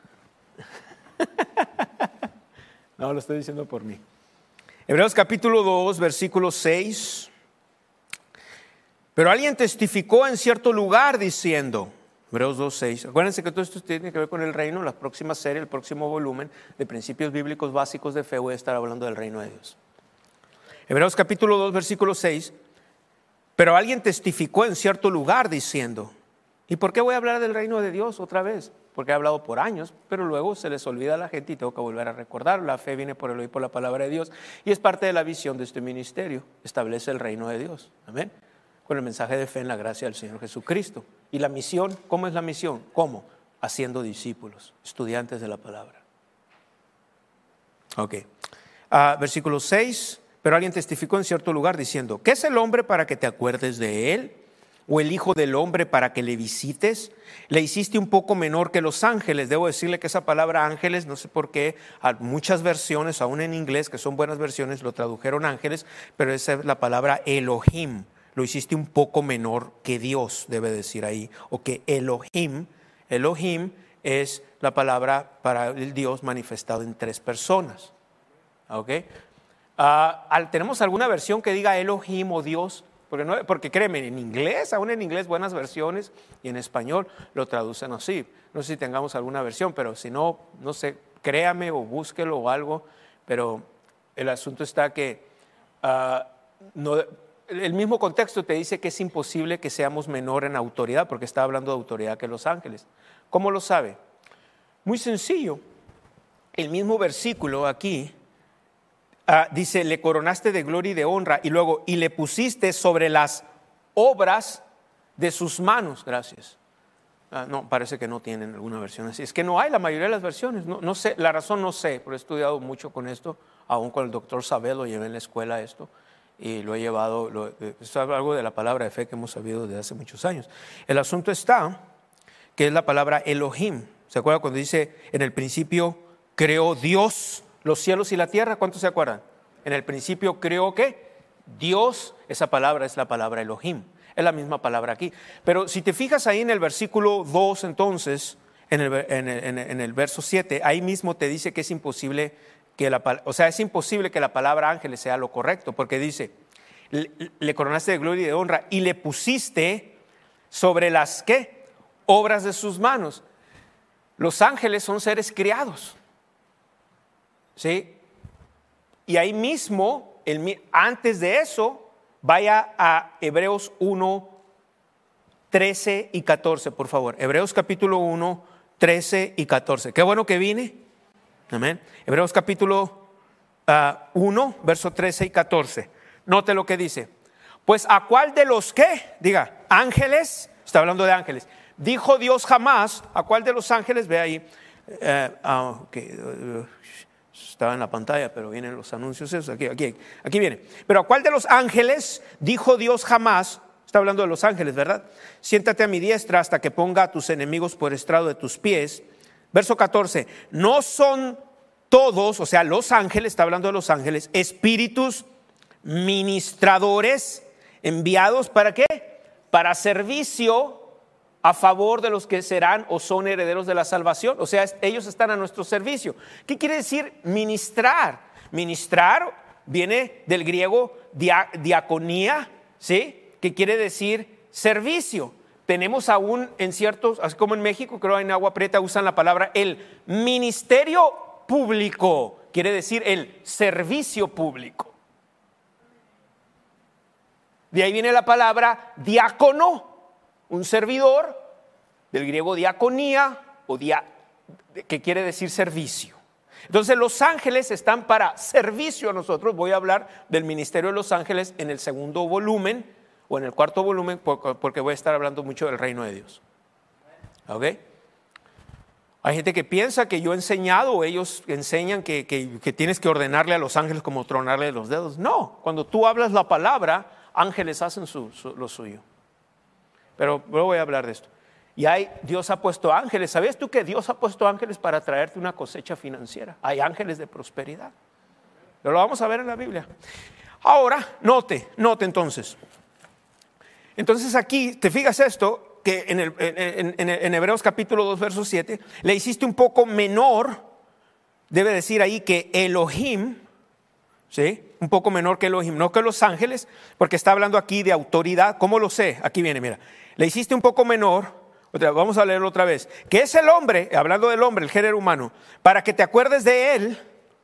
No, lo estoy diciendo por mí. Hebreos capítulo dos, versículo seis. Pero alguien testificó en cierto lugar diciendo, Hebreos dos, seis. Acuérdense que todo esto tiene que ver con el reino. La próxima serie, el próximo volumen de Principios Bíblicos Básicos de Fe, voy a estar hablando del reino de Dios. Hebreos capítulo dos, versículo seis. Pero alguien testificó en cierto lugar diciendo, ¿y por qué voy a hablar del reino de Dios otra vez? Porque he hablado por años, pero luego se les olvida a la gente y tengo que volver a recordar. La fe viene por el oír por la palabra de Dios y es parte de la visión de este ministerio. Establece el reino de Dios. Amén. Con el mensaje de fe en la gracia del Señor Jesucristo. Y la misión, ¿cómo es la misión? ¿Cómo? Haciendo discípulos, estudiantes de la palabra. Ok. Uh, versículo seis. Pero alguien testificó en cierto lugar diciendo, ¿qué es el hombre para que te acuerdes de él? ¿O el hijo del hombre para que le visites? Le hiciste un poco menor que los ángeles. Debo decirle que esa palabra ángeles, no sé por qué, a muchas versiones, aún en inglés, que son buenas versiones, lo tradujeron ángeles, pero esa es la palabra Elohim. Lo hiciste un poco menor que Dios, debe decir ahí. O que Elohim, Elohim es la palabra para el Dios manifestado en tres personas. ¿Ok? Uh, ¿Tenemos alguna versión que diga Elohim o Dios? Porque, no, porque créeme, en inglés, aún en inglés buenas versiones y en español lo traducen así. No sé si tengamos alguna versión, pero si no, no sé, créame o búsquelo o algo. Pero el asunto está que uh, no, el mismo contexto te dice que es imposible que seamos menor en autoridad, porque está hablando de autoridad que los ángeles. ¿Cómo lo sabe? Muy sencillo. El mismo versículo aquí uh, dice, le coronaste de gloria y de honra, y luego, y le pusiste sobre las obras de sus manos. Gracias. Uh, no, parece que no tienen alguna versión así. Es que no hay la mayoría de las versiones. No, no sé, la razón no sé, pero he estudiado mucho con esto, aún con el doctor Sabel lo llevé en la escuela esto, y lo he llevado, lo, esto es algo de la palabra de fe que hemos sabido desde hace muchos años. El asunto está que es la palabra Elohim. ¿Se acuerdan cuando dice, en el principio creó Dios los cielos y la tierra? ¿Cuántos se acuerdan? En el principio creó ¿qué? Dios. Esa palabra es la palabra Elohim. Es la misma palabra aquí. Pero si te fijas ahí en el versículo dos, entonces, en el, en el, en el, en el verso siete, ahí mismo te dice que es imposible que la, o sea, es imposible que la palabra ángeles sea lo correcto, porque dice, le, le coronaste de gloria y de honra y le pusiste sobre las ¿qué? Obras de sus manos. Los ángeles son seres criados, ¿sí? Y ahí mismo, el, antes de eso, vaya a Hebreos uno, trece y catorce, por favor. Hebreos capítulo uno, trece y catorce. Qué bueno que vine. Amén. Hebreos capítulo uh, uno, verso trece y catorce. Note lo que dice. Pues a cuál de los qué, diga, ángeles, está hablando de ángeles, dijo Dios jamás, a cuál de los ángeles, ve ahí, uh, uh, okay, uh, estaba en la pantalla, pero vienen los anuncios esos, aquí, aquí, aquí viene. Pero a cuál de los ángeles dijo Dios jamás, está hablando de los ángeles, ¿verdad? Siéntate a mi diestra hasta que ponga a tus enemigos por estrado de tus pies. Verso catorce, no son todos, o sea, los ángeles, está hablando de los ángeles, espíritus ministradores enviados ¿para qué? Para servicio a favor de los que serán o son herederos de la salvación. O sea, ellos están a nuestro servicio. ¿Qué quiere decir ministrar? Ministrar viene del griego dia, diaconía, ¿sí? Que quiere decir servicio. Tenemos aún en ciertos, así como en México, creo en Agua Prieta usan la palabra el ministerio público, quiere decir el servicio público. De ahí viene la palabra diácono, un servidor, del griego diaconía, o dia, que quiere decir servicio. Entonces los ángeles están para servicio a nosotros. Voy a hablar del ministerio de los ángeles en el segundo volumen, o en el cuarto volumen, porque voy a estar hablando mucho del reino de Dios. ¿Ok? Hay gente que piensa que yo he enseñado, o ellos enseñan que, que, que tienes que ordenarle a los ángeles como tronarle los dedos. No, cuando tú hablas la palabra, ángeles hacen su, su, lo suyo. Pero luego voy a hablar de esto. Y hay, Dios ha puesto ángeles. ¿Sabías tú que Dios ha puesto ángeles para traerte una cosecha financiera? Hay ángeles de prosperidad. Pero lo vamos a ver en la Biblia. Ahora, note, note entonces. Entonces aquí, te fijas esto, que en, el, en, en, en Hebreos capítulo dos, verso siete, le hiciste un poco menor, debe decir ahí que Elohim, ¿sí? Un poco menor que Elohim, no que los ángeles, porque está hablando aquí de autoridad. ¿Cómo lo sé? Aquí viene, mira. Le hiciste un poco menor, vamos a leerlo otra vez, que es el hombre, hablando del hombre, el género humano, para que te acuerdes de él,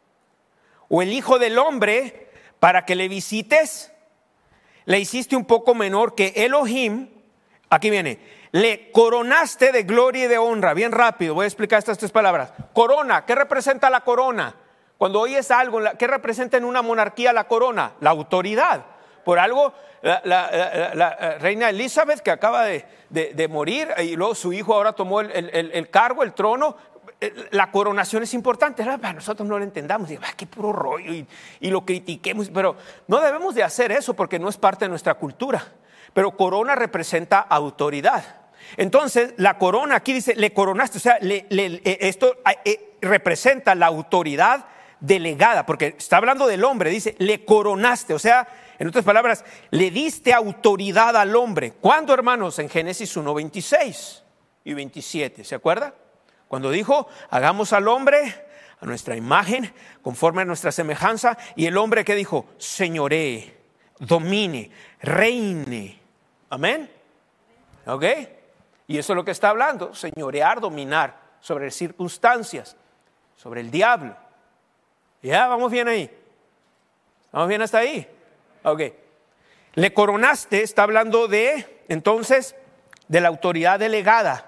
o el hijo del hombre, para que le visites. Le hiciste un poco menor que Elohim, aquí viene, le coronaste de gloria y de honra. Bien rápido, voy a explicar estas tres palabras. Corona, ¿qué representa la corona? Cuando oyes algo, ¿qué representa en una monarquía la corona? La autoridad. Por algo, la, la, la, la reina Elizabeth, que acaba de, de, de morir, y luego su hijo ahora tomó el, el, el cargo, el trono. La coronación es importante. Para nosotros no lo entendamos, digo, ah, qué puro rollo, y, y lo critiquemos, pero no debemos de hacer eso porque no es parte de nuestra cultura. Pero corona representa autoridad. Entonces la corona, aquí dice, le coronaste, o sea, le, le, esto eh, representa la autoridad delegada, porque está hablando del hombre, dice, le coronaste, o sea, en otras palabras, le diste autoridad al hombre. ¿Cuándo, hermanos? En Génesis uno, veintiséis y veintisiete, ¿se acuerda? Cuando dijo, hagamos al hombre a nuestra imagen, conforme a nuestra semejanza, y el hombre que dijo, señoree, domine, reine. Amén. ¿Ok? Y eso es lo que está hablando, señorear, dominar sobre circunstancias, sobre el diablo. ¿Ya? ¿Vamos bien ahí? ¿Vamos bien hasta ahí? Ok. Le coronaste, está hablando de, entonces, de la autoridad delegada.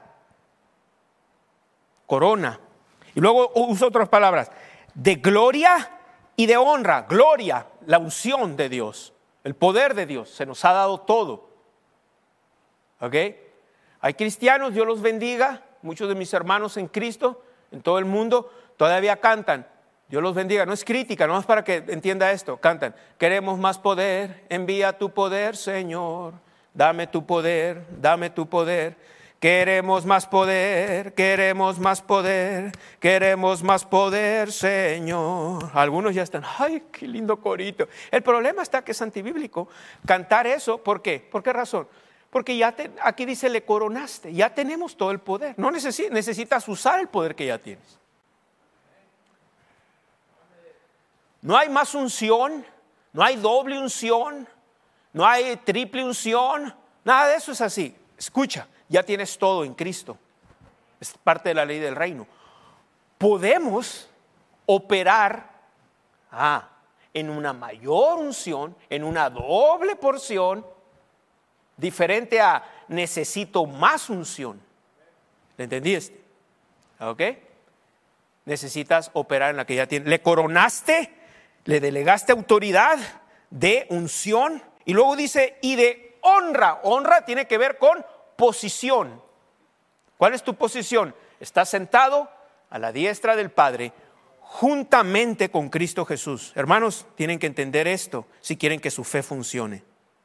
Corona. Y luego usa otras palabras, de gloria y de honra, gloria, la unción de Dios, el poder de Dios, se nos ha dado todo. ¿Ok? Hay cristianos, Dios los bendiga, muchos de mis hermanos en Cristo, en todo el mundo, todavía cantan. Dios los bendiga, no es crítica, no es para que entienda esto, cantan. Queremos más poder, envía tu poder, Señor, dame tu poder, dame tu poder. Queremos más poder, queremos más poder, queremos más poder, Señor. Algunos ya están, ay, qué lindo corito. El problema está que es antibíblico cantar eso, ¿por qué? ¿Por qué razón? Porque ya te, aquí dice, le coronaste, ya tenemos todo el poder. No necesitas, necesitas usar el poder que ya tienes. No hay más unción, no hay doble unción, no hay triple unción, nada de eso es así. Escucha, ya tienes todo en Cristo, es parte de la ley del reino. Podemos operar ah, en una mayor unción, en una doble porción, diferente a necesito más unción. ¿Le entendiste? ¿Ok? Necesitas operar en la que ya tienes. Le coronaste, le delegaste autoridad de unción y luego dice y de honra. Honra tiene que ver con posición. ¿Cuál es tu posición? Estás sentado a la diestra del Padre juntamente con Cristo Jesús. Hermanos, tienen que entender esto si quieren que su fe funcione.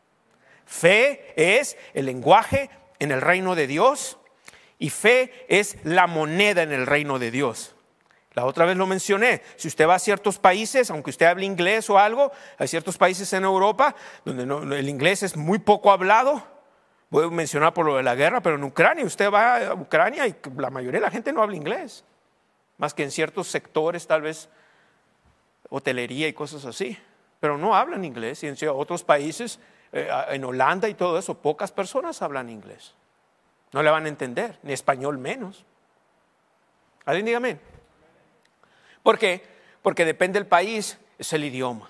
Fe es el lenguaje en el reino de Dios y fe es la moneda en el reino de Dios. La otra vez lo mencioné, si usted va a ciertos países, aunque usted hable inglés o algo, hay ciertos países en Europa donde no, el inglés es muy poco hablado. Voy a mencionar por lo de la guerra, pero en Ucrania, usted va a Ucrania y la mayoría de la gente no habla inglés. Más que en ciertos sectores, tal vez hotelería y cosas así. Pero no hablan inglés. Y en otros países, eh, en Holanda y todo eso, pocas personas hablan inglés. No le van a entender, ni español menos. ¿Alguien diga amén? ¿Por qué? Porque depende del país, es el idioma.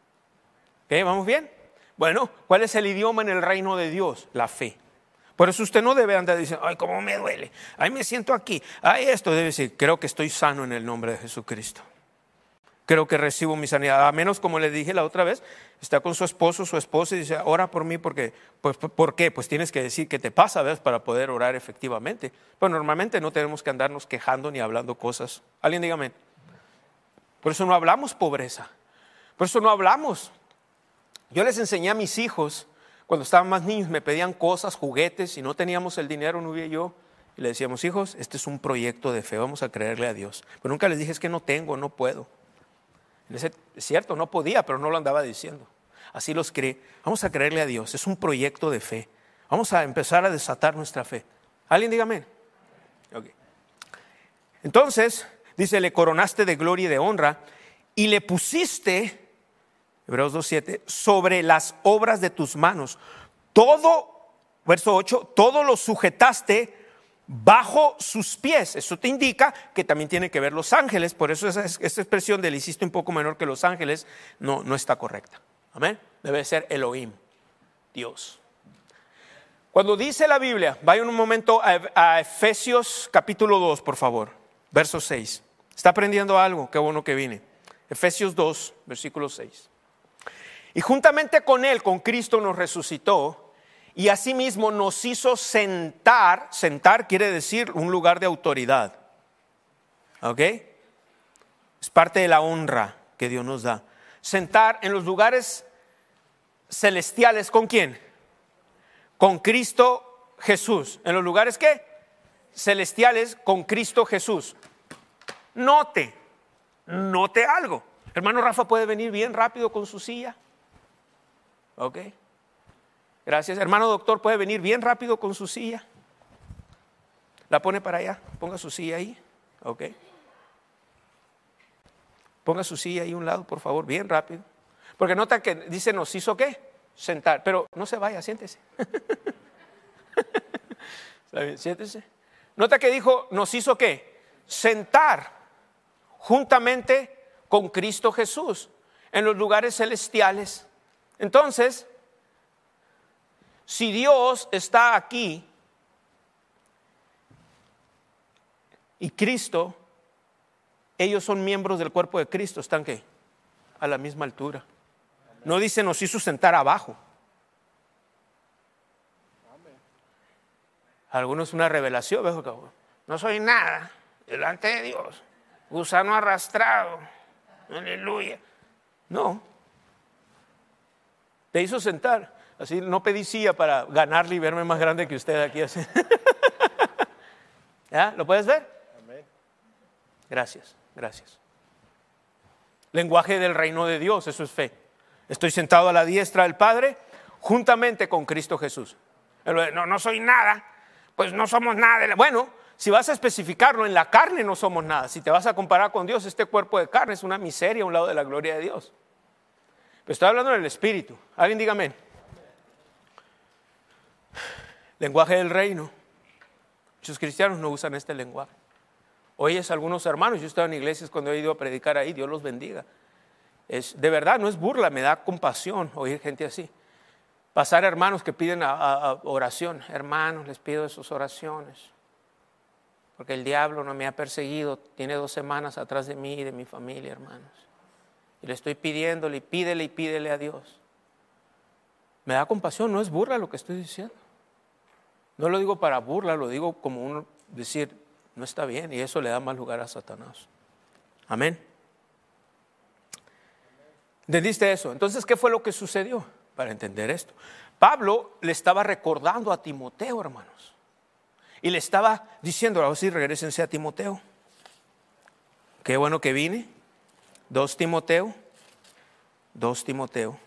¿Ok? ¿Vamos bien? Bueno, ¿cuál es el idioma en el reino de Dios? La fe. Por eso usted no debe andar diciendo, ay, cómo me duele, ay, me siento aquí, ay, esto. Debe decir, creo que estoy sano en el nombre de Jesucristo. Creo que recibo mi sanidad. A menos, como le dije la otra vez, está con su esposo, su esposa y dice, ora por mí, porque, pues, ¿por qué? Pues tienes que decir qué te pasa, ¿ves? Para poder orar efectivamente. Pero normalmente no tenemos que andarnos quejando ni hablando cosas. Alguien dígame. Por eso no hablamos pobreza. Por eso no hablamos. Yo les enseñé a mis hijos, cuando estaban más niños, me pedían cosas, juguetes, y no teníamos el dinero, Nubia y yo. Y le decíamos, hijos, este es un proyecto de fe, vamos a creerle a Dios. Pero nunca les dije, es que no tengo, no puedo. Es cierto, no podía, pero no lo andaba diciendo. Así los crié. Vamos a creerle a Dios, es un proyecto de fe. Vamos a empezar a desatar nuestra fe. ¿Alguien diga amén? Okay. Entonces, dice, le coronaste de gloria y de honra y le pusiste, Hebreos dos siete, sobre las obras de tus manos. Todo, verso ocho, todo lo sujetaste bajo sus pies. Eso te indica que también tiene que ver los ángeles. Por eso esa, esa expresión de le hiciste un poco menor que los ángeles no, no está correcta. Amén. Debe ser Elohim, Dios. Cuando dice la Biblia, vayan un momento a, a Efesios capítulo dos, por favor, verso seis. ¿Está aprendiendo algo? Qué bueno que vine. Efesios dos, versículo seis. Y juntamente con Él, con Cristo, nos resucitó y asimismo nos hizo sentar. Sentar quiere decir un lugar de autoridad. ¿Ok? Es parte de la honra que Dios nos da. Sentar en los lugares celestiales, ¿con quién? Con Cristo Jesús. ¿En los lugares qué? Celestiales con Cristo Jesús. Note, note algo. Hermano Rafa, ¿puede venir bien rápido con su silla? Ok. Gracias. Hermano doctor, ¿puede venir bien rápido con su silla? La pone para allá. Ponga su silla ahí. Ok. Ponga su silla ahí a un lado, por favor, bien rápido. Porque nota que dice, nos hizo ¿qué? Sentar. Pero no se vaya, siéntese. ¿Está bien? Siéntese. Nota que dijo, nos hizo ¿qué? Sentar juntamente con Cristo Jesús en los lugares celestiales. Entonces, si Dios está aquí y Cristo, ellos son miembros del cuerpo de Cristo, ¿están qué? a la misma altura. No dice nos hizo sentar abajo. Algunos una revelación, ¿ves? No soy nada delante de Dios, gusano arrastrado, aleluya. No, te hizo sentar. Así no pedí silla para ganarle y verme más grande que usted aquí así. ¿Ya? ¿Lo puedes ver? Amén. Gracias, gracias. Lenguaje del reino de Dios, eso es fe. Estoy sentado a la diestra del Padre juntamente con Cristo Jesús. No, no soy nada, pues no somos nada. Bueno, si vas a especificarlo, en la carne no somos nada. Si te vas a comparar con Dios, este cuerpo de carne es una miseria a un lado de la gloria de Dios. Pero estoy hablando del Espíritu. Alguien diga amén. Lenguaje del reino. Muchos cristianos no usan este lenguaje. Oyes a algunos hermanos, yo he estado en iglesias cuando he ido a predicar ahí, Dios los bendiga. Es, de verdad, no es burla, me da compasión oír gente así. Pasar hermanos que piden a, a, a oración. Hermanos, les pido sus oraciones. Porque el diablo no me ha perseguido, tiene dos semanas atrás de mí y de mi familia, hermanos. Y le estoy pidiéndole, y pídele y pídele a Dios. Me da compasión, no es burla lo que estoy diciendo. No lo digo para burla, lo digo como uno decir, no está bien, y eso le da más lugar a Satanás. Amén. ¿Entendiste eso? Entonces, ¿qué fue lo que sucedió? Para entender esto, Pablo le estaba recordando a Timoteo, hermanos, y le estaba diciendo, ahora sí, regrésense a Timoteo. Qué bueno que vine. Dos Timoteo, dos Timoteo.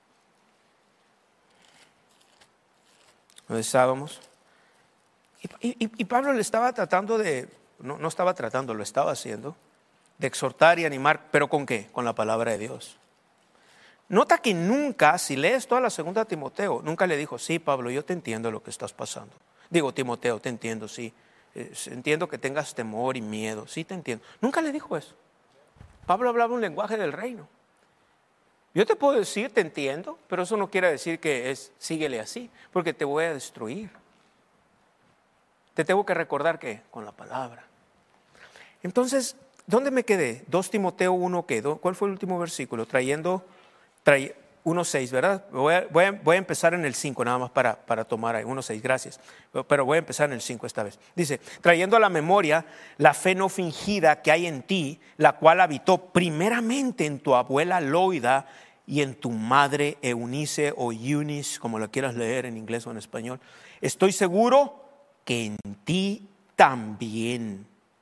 ¿Dónde estábamos? Y, y, y Pablo le estaba tratando de, no, no estaba tratando, lo estaba haciendo, de exhortar y animar, pero ¿con qué? Con la palabra de Dios. Nota que nunca, si lees toda la segunda de Timoteo, nunca le dijo, sí, Pablo, yo te entiendo lo que estás pasando. Digo, Timoteo, te entiendo, sí. Eh, entiendo que tengas temor y miedo, sí te entiendo. Nunca le dijo eso. Pablo hablaba un lenguaje del reino. Yo te puedo decir, te entiendo, pero eso no quiere decir que es, síguele así, porque te voy a destruir. Te tengo que recordar que con la palabra. Entonces, ¿dónde me quedé? dos Timoteo uno, ¿qué? ¿Cuál fue el último versículo? Trayendo uno seis, ¿verdad? Voy a, voy, a, voy a empezar en el cinco nada más para, para tomar ahí, uno seis, gracias. Pero voy a empezar en el cinco esta vez. Dice, trayendo a la memoria la fe no fingida que hay en ti, la cual habitó primeramente en tu abuela Loida y en tu madre Eunice o Eunice, como lo quieras leer en inglés o en español. Estoy seguro que en ti también.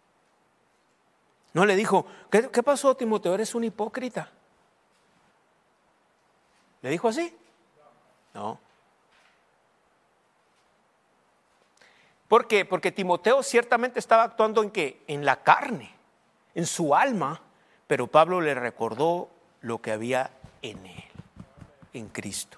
No le dijo, ¿qué, qué pasó, Timoteo? Eres un hipócrita. ¿Le dijo así? No. ¿Por qué? Porque Timoteo ciertamente estaba actuando en qué? En la carne, en su alma, pero Pablo le recordó lo que había en él, en Cristo.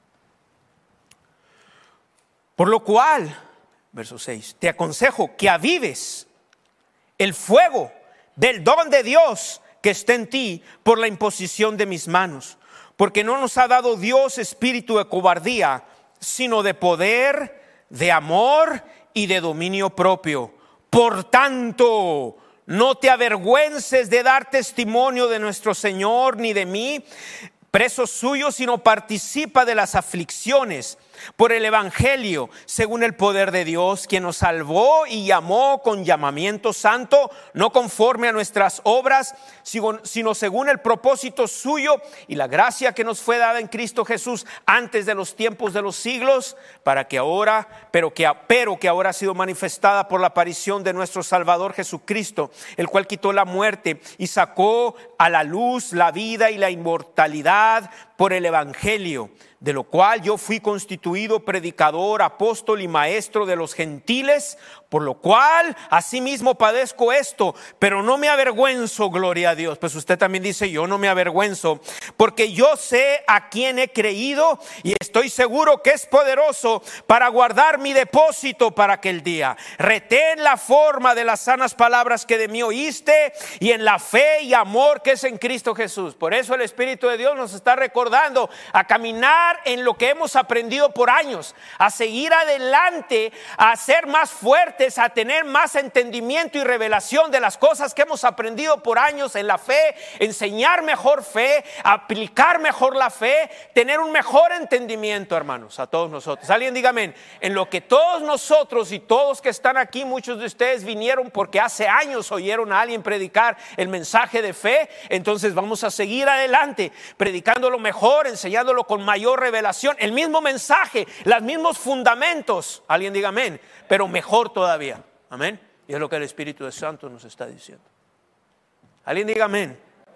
Por lo cual, verso seis, te aconsejo que avives el fuego del don de Dios que está en ti por la imposición de mis manos. Porque no nos ha dado Dios espíritu de cobardía, sino de poder, de amor y de dominio propio. Por tanto, no te avergüences de dar testimonio de nuestro Señor ni de mí, preso suyo, sino participa de las aflicciones por el evangelio, según el poder de Dios, quien nos salvó y llamó con llamamiento santo, no conforme a nuestras obras, sino según el propósito suyo y la gracia que nos fue dada en Cristo Jesús antes de los tiempos de los siglos, para que ahora, pero que, pero que ahora ha sido manifestada por la aparición de nuestro Salvador Jesucristo, el cual quitó la muerte y sacó a la luz la vida y la inmortalidad por el evangelio, de lo cual yo fui constituido predicador, apóstol y maestro de los gentiles, por lo cual asimismo padezco esto, pero no me avergüenzo, gloria a Dios. Pues usted también dice, yo no me avergüenzo, porque yo sé a quién he creído y estoy seguro que es poderoso para guardar mi depósito para aquel día. Retén la forma de las sanas palabras que de mí oíste y en la fe y amor que es en Cristo Jesús. Por eso el Espíritu de Dios nos está recordando a caminar caminar en lo que hemos aprendido por años, a seguir adelante, a ser más fuertes, a tener más entendimiento y revelación de las cosas que hemos aprendido por años en la fe, enseñar mejor fe, aplicar mejor la fe, tener un mejor entendimiento, hermanos, a todos nosotros. Alguien diga amén. En lo que todos nosotros y todos que están aquí, muchos de ustedes vinieron porque hace años oyeron a alguien predicar el mensaje de fe, entonces vamos a seguir adelante, predicándolo mejor, enseñándolo con mayor revelación, el mismo mensaje, los mismos fundamentos, alguien diga amén, pero mejor todavía, amén, y es lo que el Espíritu Santo nos está diciendo. Alguien diga amén.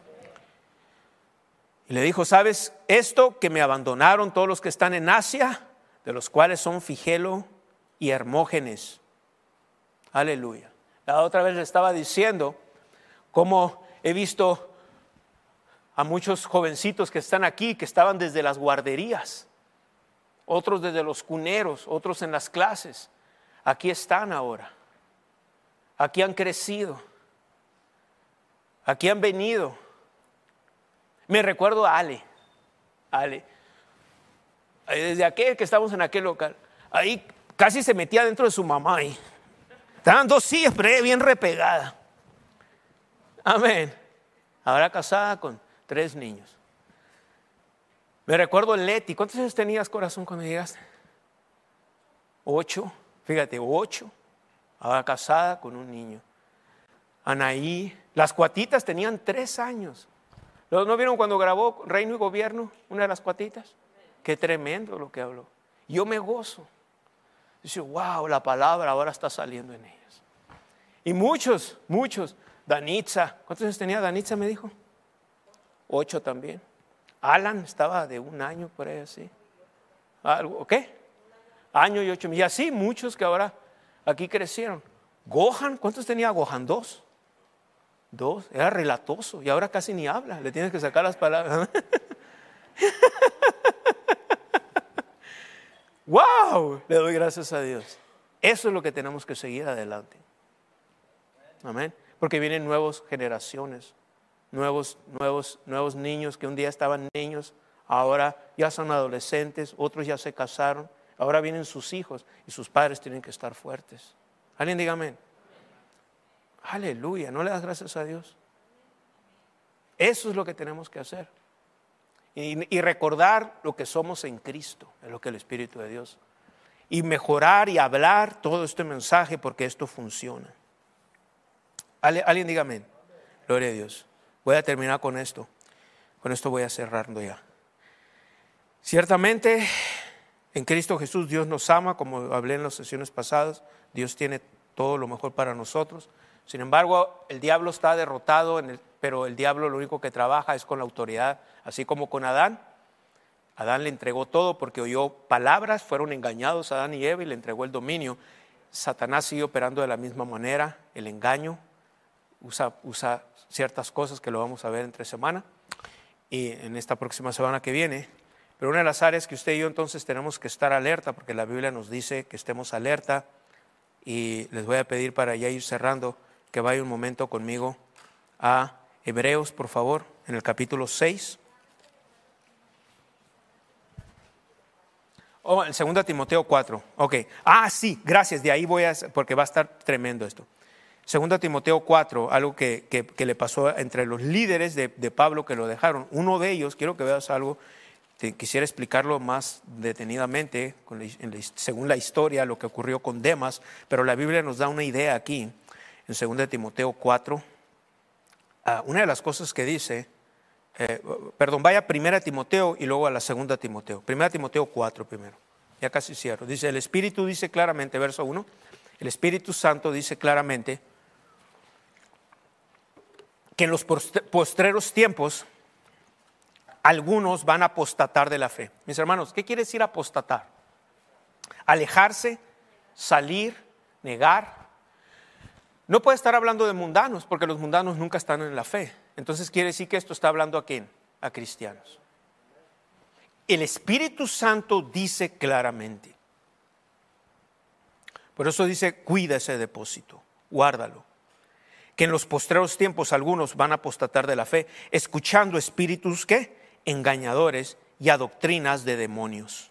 Y le dijo, ¿sabes esto? Que me abandonaron todos los que están en Asia, de los cuales son Figelo y Hermógenes. Aleluya. La otra vez le estaba diciendo cómo he visto a muchos jovencitos que están aquí, que estaban desde las guarderías, otros desde los cuneros, otros en las clases. Aquí están ahora. Aquí han crecido. Aquí han venido. Me recuerdo a Ale. Ale. Desde aquel que estamos en aquel local. Ahí casi se metía dentro de su mamá ahí. Estaban dos sillas, pero ella bien repegada. Amén. Ahora casada con tres niños. Me recuerdo Leti. ¿Cuántos años tenías, corazón, cuando llegaste? Ocho. Fíjate, ocho. Ahora casada con un niño. Anaí. Las cuatitas tenían tres años. ¿No vieron cuando grabó Reino y Gobierno? Una de las cuatitas. Qué tremendo lo que habló. Yo me gozo. Dice, wow, la palabra ahora está saliendo en ellas. Y muchos, muchos. Danitza. ¿Cuántos años tenía Danitza, me dijo? Ocho también. Alan estaba de un año por ahí así. ¿Algo? ¿Qué? Año y ocho. Y así muchos que ahora aquí crecieron. Gohan, ¿cuántos tenía Gohan? Dos. Dos. Era relatoso y ahora casi ni habla. Le tienes que sacar las palabras. ¡Wow! Le doy gracias a Dios. Eso es lo que tenemos que seguir adelante. Amén. Porque vienen nuevas generaciones. Nuevos, nuevos, nuevos niños que un día estaban niños, ahora ya son adolescentes, otros ya se casaron, ahora vienen sus hijos y sus padres tienen que estar fuertes. ¿Alguien diga amén? Aleluya, ¿no le das gracias a Dios? Eso es lo que tenemos que hacer. Y, y recordar lo que somos en Cristo, es lo que el Espíritu de Dios. Y mejorar y hablar todo este mensaje porque esto funciona. ¿Alguien diga amén? Gloria a Dios. Voy a terminar con esto. Con esto voy a cerrando ya. Ciertamente, en Cristo Jesús Dios nos ama, como hablé en las sesiones pasadas. Dios tiene todo lo mejor para nosotros. Sin embargo, el diablo está derrotado, en el, pero el diablo lo único que trabaja es con la autoridad. Así como con Adán. Adán le entregó todo porque oyó palabras, fueron engañados Adán y Eva y le entregó el dominio. Satanás sigue operando de la misma manera, el engaño. Usa, usa ciertas cosas que lo vamos a ver entre semana y en esta próxima semana que viene. Pero una de las áreas que usted y yo entonces tenemos que estar alerta, porque la Biblia nos dice que estemos alerta, y les voy a pedir para ya ir cerrando que vaya un momento conmigo a Hebreos, por favor, en el capítulo seis. Oh, en segunda Timoteo cuatro. Ok. Ah, sí, gracias. De ahí voy a, porque va a estar tremendo esto. segunda Timoteo cuatro, algo que, que, que le pasó entre los líderes de, de Pablo que lo dejaron. Uno de ellos, quiero que veas algo, te, quisiera explicarlo más detenidamente, con la, en la, según la historia, lo que ocurrió con Demas, pero la Biblia nos da una idea aquí, en segunda Timoteo cuatro. Uh, una de las cosas que dice, eh, perdón, vaya a primera Timoteo y luego a la segunda Timoteo. primera Timoteo cuatro primero, ya casi cierro. Dice, el Espíritu dice claramente, verso uno, el Espíritu Santo dice claramente que en los postreros tiempos algunos van a apostatar de la fe. Mis hermanos, ¿qué quiere decir apostatar? Alejarse, salir, negar. No puede estar hablando de mundanos, porque los mundanos nunca están en la fe. Entonces quiere decir que esto está hablando a quién, a cristianos. El Espíritu Santo dice claramente. Por eso dice, cuida ese depósito, guárdalo. Que en los postreros tiempos algunos van a apostatar de la fe, escuchando espíritus, ¿qué? Engañadores y a doctrinas de demonios.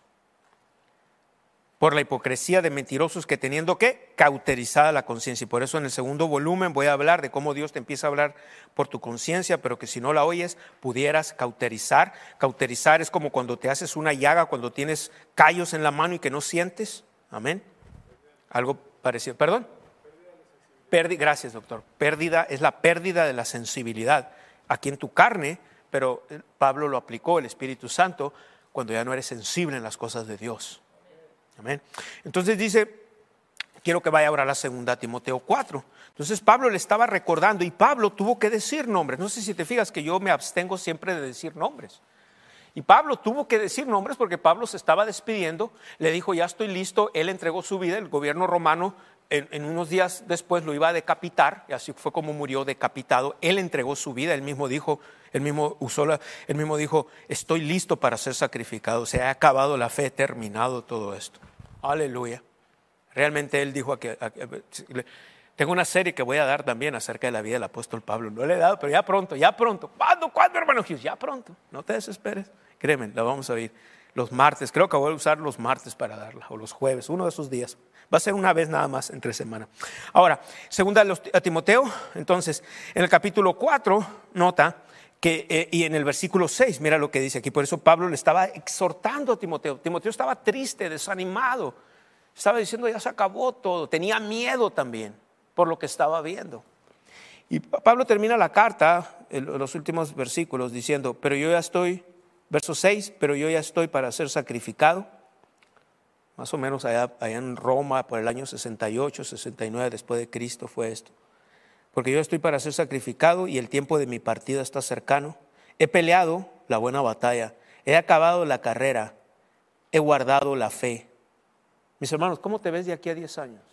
Por la hipocresía de mentirosos que teniendo ¿qué? Cauterizada la conciencia. Y por eso en el segundo volumen voy a hablar de cómo Dios te empieza a hablar por tu conciencia, pero que si no la oyes pudieras cauterizar. Cauterizar es como cuando te haces una llaga, cuando tienes callos en la mano y que no sientes. Amén. Algo parecido. ¿Perdón? Pérdida, gracias, doctor. Pérdida es la pérdida de la sensibilidad aquí en tu carne, pero Pablo lo aplicó, el Espíritu Santo, cuando ya no eres sensible en las cosas de Dios. Amén. Entonces dice, quiero que vaya ahora a la segunda Timoteo cuatro. Entonces Pablo le estaba recordando y Pablo tuvo que decir nombres. No sé si te fijas que yo me abstengo siempre de decir nombres. Y Pablo tuvo que decir nombres porque Pablo se estaba despidiendo, le dijo ya estoy listo, él entregó su vida, el gobierno romano en, en unos días después lo iba a decapitar, y así fue como murió decapitado. Él entregó su vida, él mismo dijo, él mismo usó la, él mismo dijo estoy listo para ser sacrificado, se ha acabado la fe, he terminado todo esto. Aleluya. Realmente él dijo que tengo una serie que voy a dar también acerca de la vida del apóstol Pablo, no le he dado, pero ya pronto, ya pronto. ¿Cuándo, cuándo, hermano Hughes? Ya pronto, no te desesperes. Créeme, la vamos a oír los martes. Creo que voy a usar los martes para darla, o los jueves, uno de esos días. Va a ser una vez nada más entre semana. Ahora, segunda a Timoteo, entonces, en el capítulo cuatro, nota que, eh, y en el versículo seis, mira lo que dice aquí. Por eso Pablo le estaba exhortando a Timoteo. Timoteo estaba triste, desanimado. Estaba diciendo ya se acabó todo. Tenía miedo también por lo que estaba viendo. Y Pablo termina la carta, los últimos versículos, diciendo, pero yo ya estoy... Verso seis, pero yo ya estoy para ser sacrificado. Más o menos allá, allá en Roma por el año sesenta y ocho, sesenta y nueve después de Cristo fue esto. Porque yo estoy para ser sacrificado y el tiempo de mi partida está cercano. He peleado la buena batalla, he acabado la carrera, he guardado la fe. Mis hermanos, ¿cómo te ves de aquí a diez años?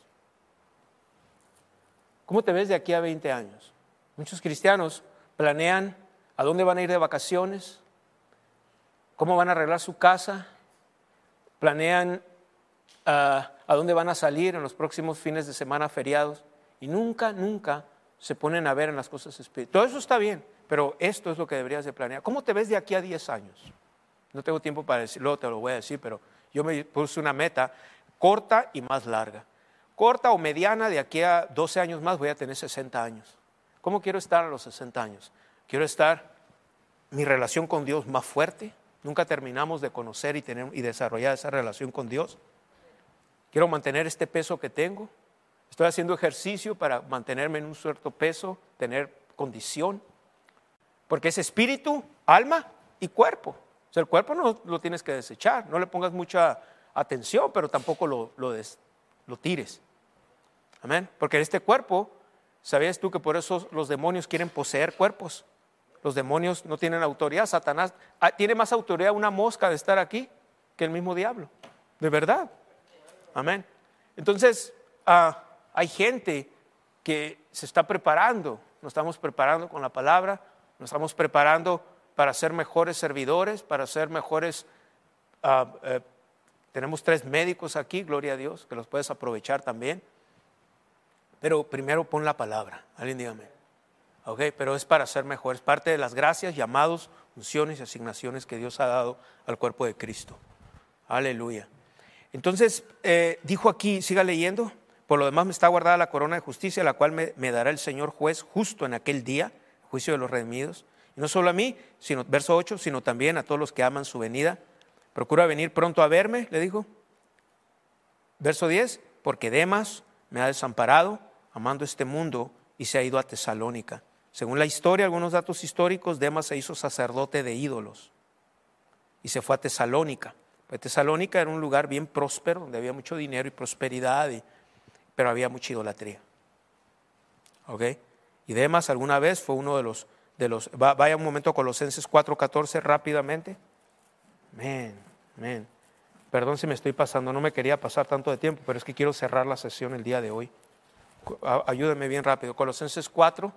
¿Cómo te ves de aquí a veinte años? Muchos cristianos planean a dónde van a ir de vacaciones, cómo van a arreglar su casa, planean uh, a dónde van a salir en los próximos fines de semana feriados y nunca, nunca se ponen a ver en las cosas espirituales. Todo eso está bien, pero esto es lo que deberías de planear. ¿Cómo te ves de aquí a diez años? No tengo tiempo para decirlo, te lo voy a decir, pero yo me puse una meta corta y más larga. Corta o mediana, de aquí a doce años más voy a tener sesenta años. ¿Cómo quiero estar a los sesenta años? Quiero estar, mi relación con Dios más fuerte. Nunca terminamos de conocer y, tener, y desarrollar esa relación con Dios. Quiero mantener este peso que tengo. Estoy haciendo ejercicio para mantenerme en un cierto peso, tener condición. Porque es espíritu, alma y cuerpo. O sea, el cuerpo no lo tienes que desechar. No le pongas mucha atención, pero tampoco lo, lo, des, lo tires. Amén. Porque este cuerpo, ¿sabías tú que por eso los demonios quieren poseer cuerpos? Los demonios no tienen autoridad. Satanás tiene más autoridad una mosca de estar aquí que el mismo diablo. De verdad. Amén. Entonces, uh, hay gente que se está preparando. Nos estamos preparando con la palabra. Nos estamos preparando para ser mejores servidores, para ser mejores... Uh, uh, tenemos tres médicos aquí, gloria a Dios, que los puedes aprovechar también. Pero primero pon la palabra. Alguien dígame. Okay, pero es para ser mejor, es parte de las gracias, llamados, unciones y asignaciones que Dios ha dado al cuerpo de Cristo. Aleluya. Entonces, eh, dijo aquí, siga leyendo, por lo demás me está guardada la corona de justicia, la cual me, me dará el Señor juez justo en aquel día, juicio de los redimidos. Y no solo a mí, sino, verso ocho, sino también a todos los que aman su venida. Procura venir pronto a verme, le dijo. Verso diez, porque Demas me ha desamparado, amando este mundo, y se ha ido a Tesalónica. Según la historia, algunos datos históricos, Demas se hizo sacerdote de ídolos y se fue a Tesalónica. Pues Tesalónica era un lugar bien próspero, donde había mucho dinero y prosperidad, y, pero había mucha idolatría. ¿Okay? Y Demas alguna vez fue uno de los, de los va, vaya un momento a Colosenses cuatro catorce rápidamente. Amén, amén. Perdón si me estoy pasando, no me quería pasar tanto de tiempo, pero es que quiero cerrar la sesión el día de hoy. Ayúdenme bien rápido. Colosenses cuatro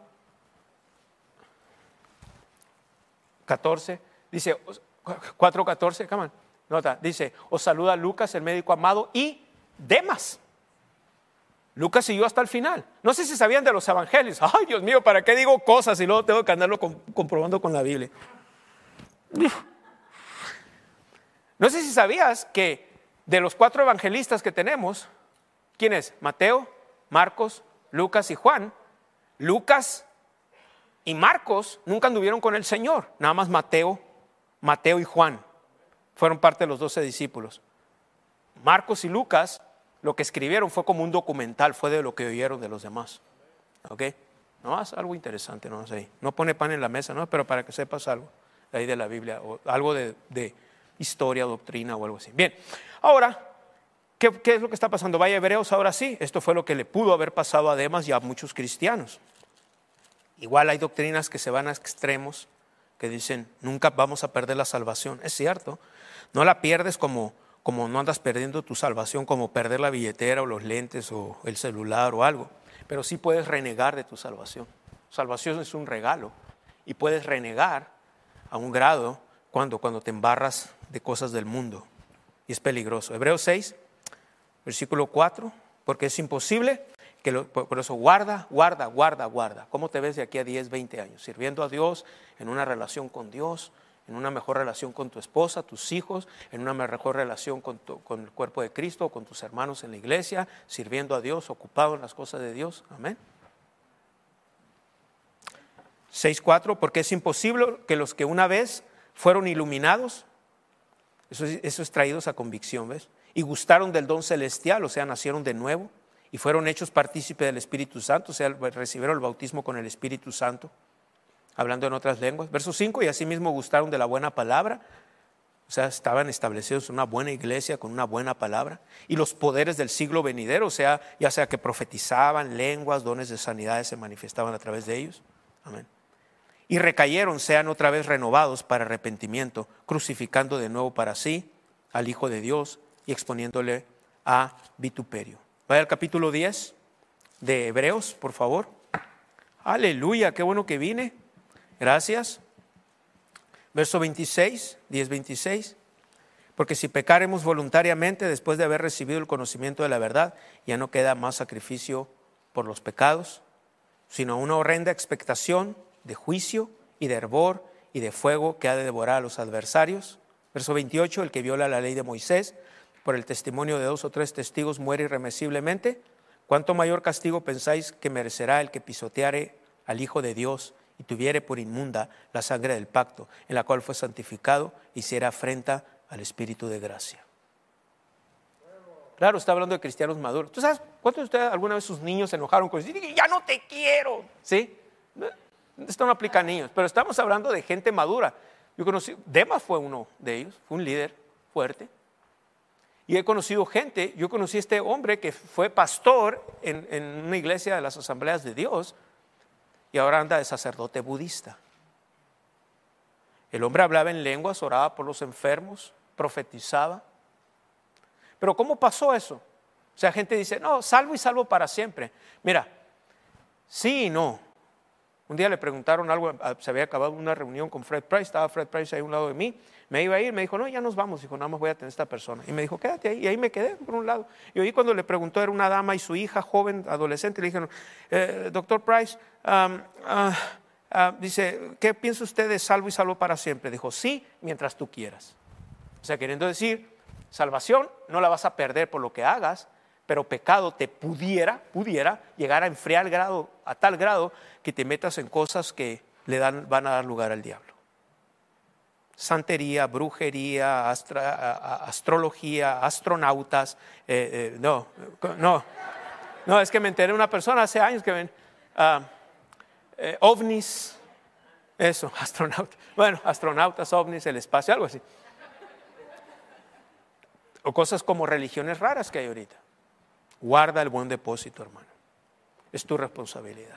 catorce, dice, cuatro catorce, come on, nota, dice, os saluda Lucas, el médico amado, y Demas. Lucas siguió hasta el final. No sé si sabían de los evangelios. Ay, Dios mío, ¿para qué digo cosas y luego tengo que andarlo comprobando con la Biblia? No sé si sabías que de los cuatro evangelistas que tenemos, ¿quién es? Mateo, Marcos, Lucas y Juan. Lucas y Marcos nunca anduvieron con el Señor. Nada más Mateo, Mateo y Juan fueron parte de los doce discípulos. Marcos y Lucas lo que escribieron fue como un documental, fue de lo que oyeron de los demás. ¿Ok? No, es algo interesante, no sé. No pone pan en la mesa, ¿no? Pero para que sepas algo de ahí de la Biblia, o algo de, de historia, doctrina o algo así. Bien, ahora, ¿qué, ¿qué es lo que está pasando? Vaya Hebreos, ahora sí. Esto fue lo que le pudo haber pasado a Demas y a muchos cristianos. Igual hay doctrinas que se van a extremos, que dicen, nunca vamos a perder la salvación. Es cierto, no la pierdes como, como no andas perdiendo tu salvación, como perder la billetera o los lentes o el celular o algo. Pero sí puedes renegar de tu salvación. Salvación es un regalo y puedes renegar a un grado cuando, cuando te embarras de cosas del mundo. Y es peligroso. Hebreos seis, versículo cuatro, porque es imposible, que lo, por eso guarda, guarda, guarda, guarda. ¿Cómo te ves de aquí a diez, veinte años? Sirviendo a Dios, en una relación con Dios, en una mejor relación con tu esposa, tus hijos, en una mejor relación con, tu, con el cuerpo de Cristo, con tus hermanos en la iglesia, sirviendo a Dios, ocupado en las cosas de Dios. Amén. seis cuatro, porque es imposible que los que una vez fueron iluminados, eso es, eso es traídos a convicción, ¿ves? Y gustaron del don celestial, o sea, nacieron de nuevo y fueron hechos partícipes del Espíritu Santo, o sea, recibieron el bautismo con el Espíritu Santo, hablando en otras lenguas. Verso cinco, y asimismo gustaron de la buena palabra, o sea, estaban establecidos en una buena iglesia con una buena palabra, y los poderes del siglo venidero, o sea, ya sea que profetizaban, lenguas, dones de sanidades se manifestaban a través de ellos. Amén. Y recayeron, sean otra vez renovados para arrepentimiento, crucificando de nuevo para sí al Hijo de Dios y exponiéndole a vituperio. Vaya al capítulo diez de Hebreos, por favor. Aleluya, qué bueno que vine. Gracias. Verso veintiséis, diez veintiséis. Porque si pecaremos voluntariamente después de haber recibido el conocimiento de la verdad, ya no queda más sacrificio por los pecados, sino una horrenda expectación de juicio y de hervor y de fuego que ha de devorar a los adversarios. Verso veintiocho, el que viola la ley de Moisés por el testimonio de dos o tres testigos muere irremisiblemente. ¿Cuánto mayor castigo pensáis que merecerá el que pisoteare al Hijo de Dios y tuviere por inmunda la sangre del pacto, en la cual fue santificado, y hiciera afrenta al Espíritu de gracia? Claro, está hablando de cristianos maduros. ¿Tú sabes cuántos de ustedes alguna vez sus niños se enojaron con ellos? Ya no te quiero, ¿sí? Esto no aplica a niños, pero estamos hablando de gente madura. Yo conocí, Demas fue uno de ellos, fue un líder fuerte. Y he conocido gente, yo conocí a este hombre que fue pastor en, en una iglesia de las Asambleas de Dios y ahora anda de sacerdote budista. El hombre hablaba en lenguas, oraba por los enfermos, profetizaba. Pero ¿cómo pasó eso? O sea, gente dice, no, salvo y salvo para siempre. Mira, sí y no. Un día le preguntaron algo, se había acabado una reunión con Fred Price, estaba Fred Price ahí a un lado de mí, me iba a ir, me dijo, no, ya nos vamos, dijo, nada más voy a tener esta persona. Y me dijo, quédate ahí, y ahí me quedé por un lado. Y oí cuando le preguntó, era una dama y su hija, joven, adolescente, le dijeron, eh, doctor Price, um, uh, uh, dice, ¿qué piensa usted de salvo y salvo para siempre? Dijo, sí, mientras tú quieras. O sea, queriendo decir, salvación no la vas a perder por lo que hagas, pero pecado te pudiera, pudiera llegar a enfriar grado, a tal grado que te metas en cosas que le dan, van a dar lugar al diablo. Santería, brujería, astra, astrología, astronautas, eh, eh, no, no, no, es que me enteré de una persona hace años que ven, uh, eh, ovnis, eso, astronautas, bueno, astronautas, ovnis, el espacio, algo así. O cosas como religiones raras que hay ahorita. Guarda el buen depósito, hermano. Es tu responsabilidad.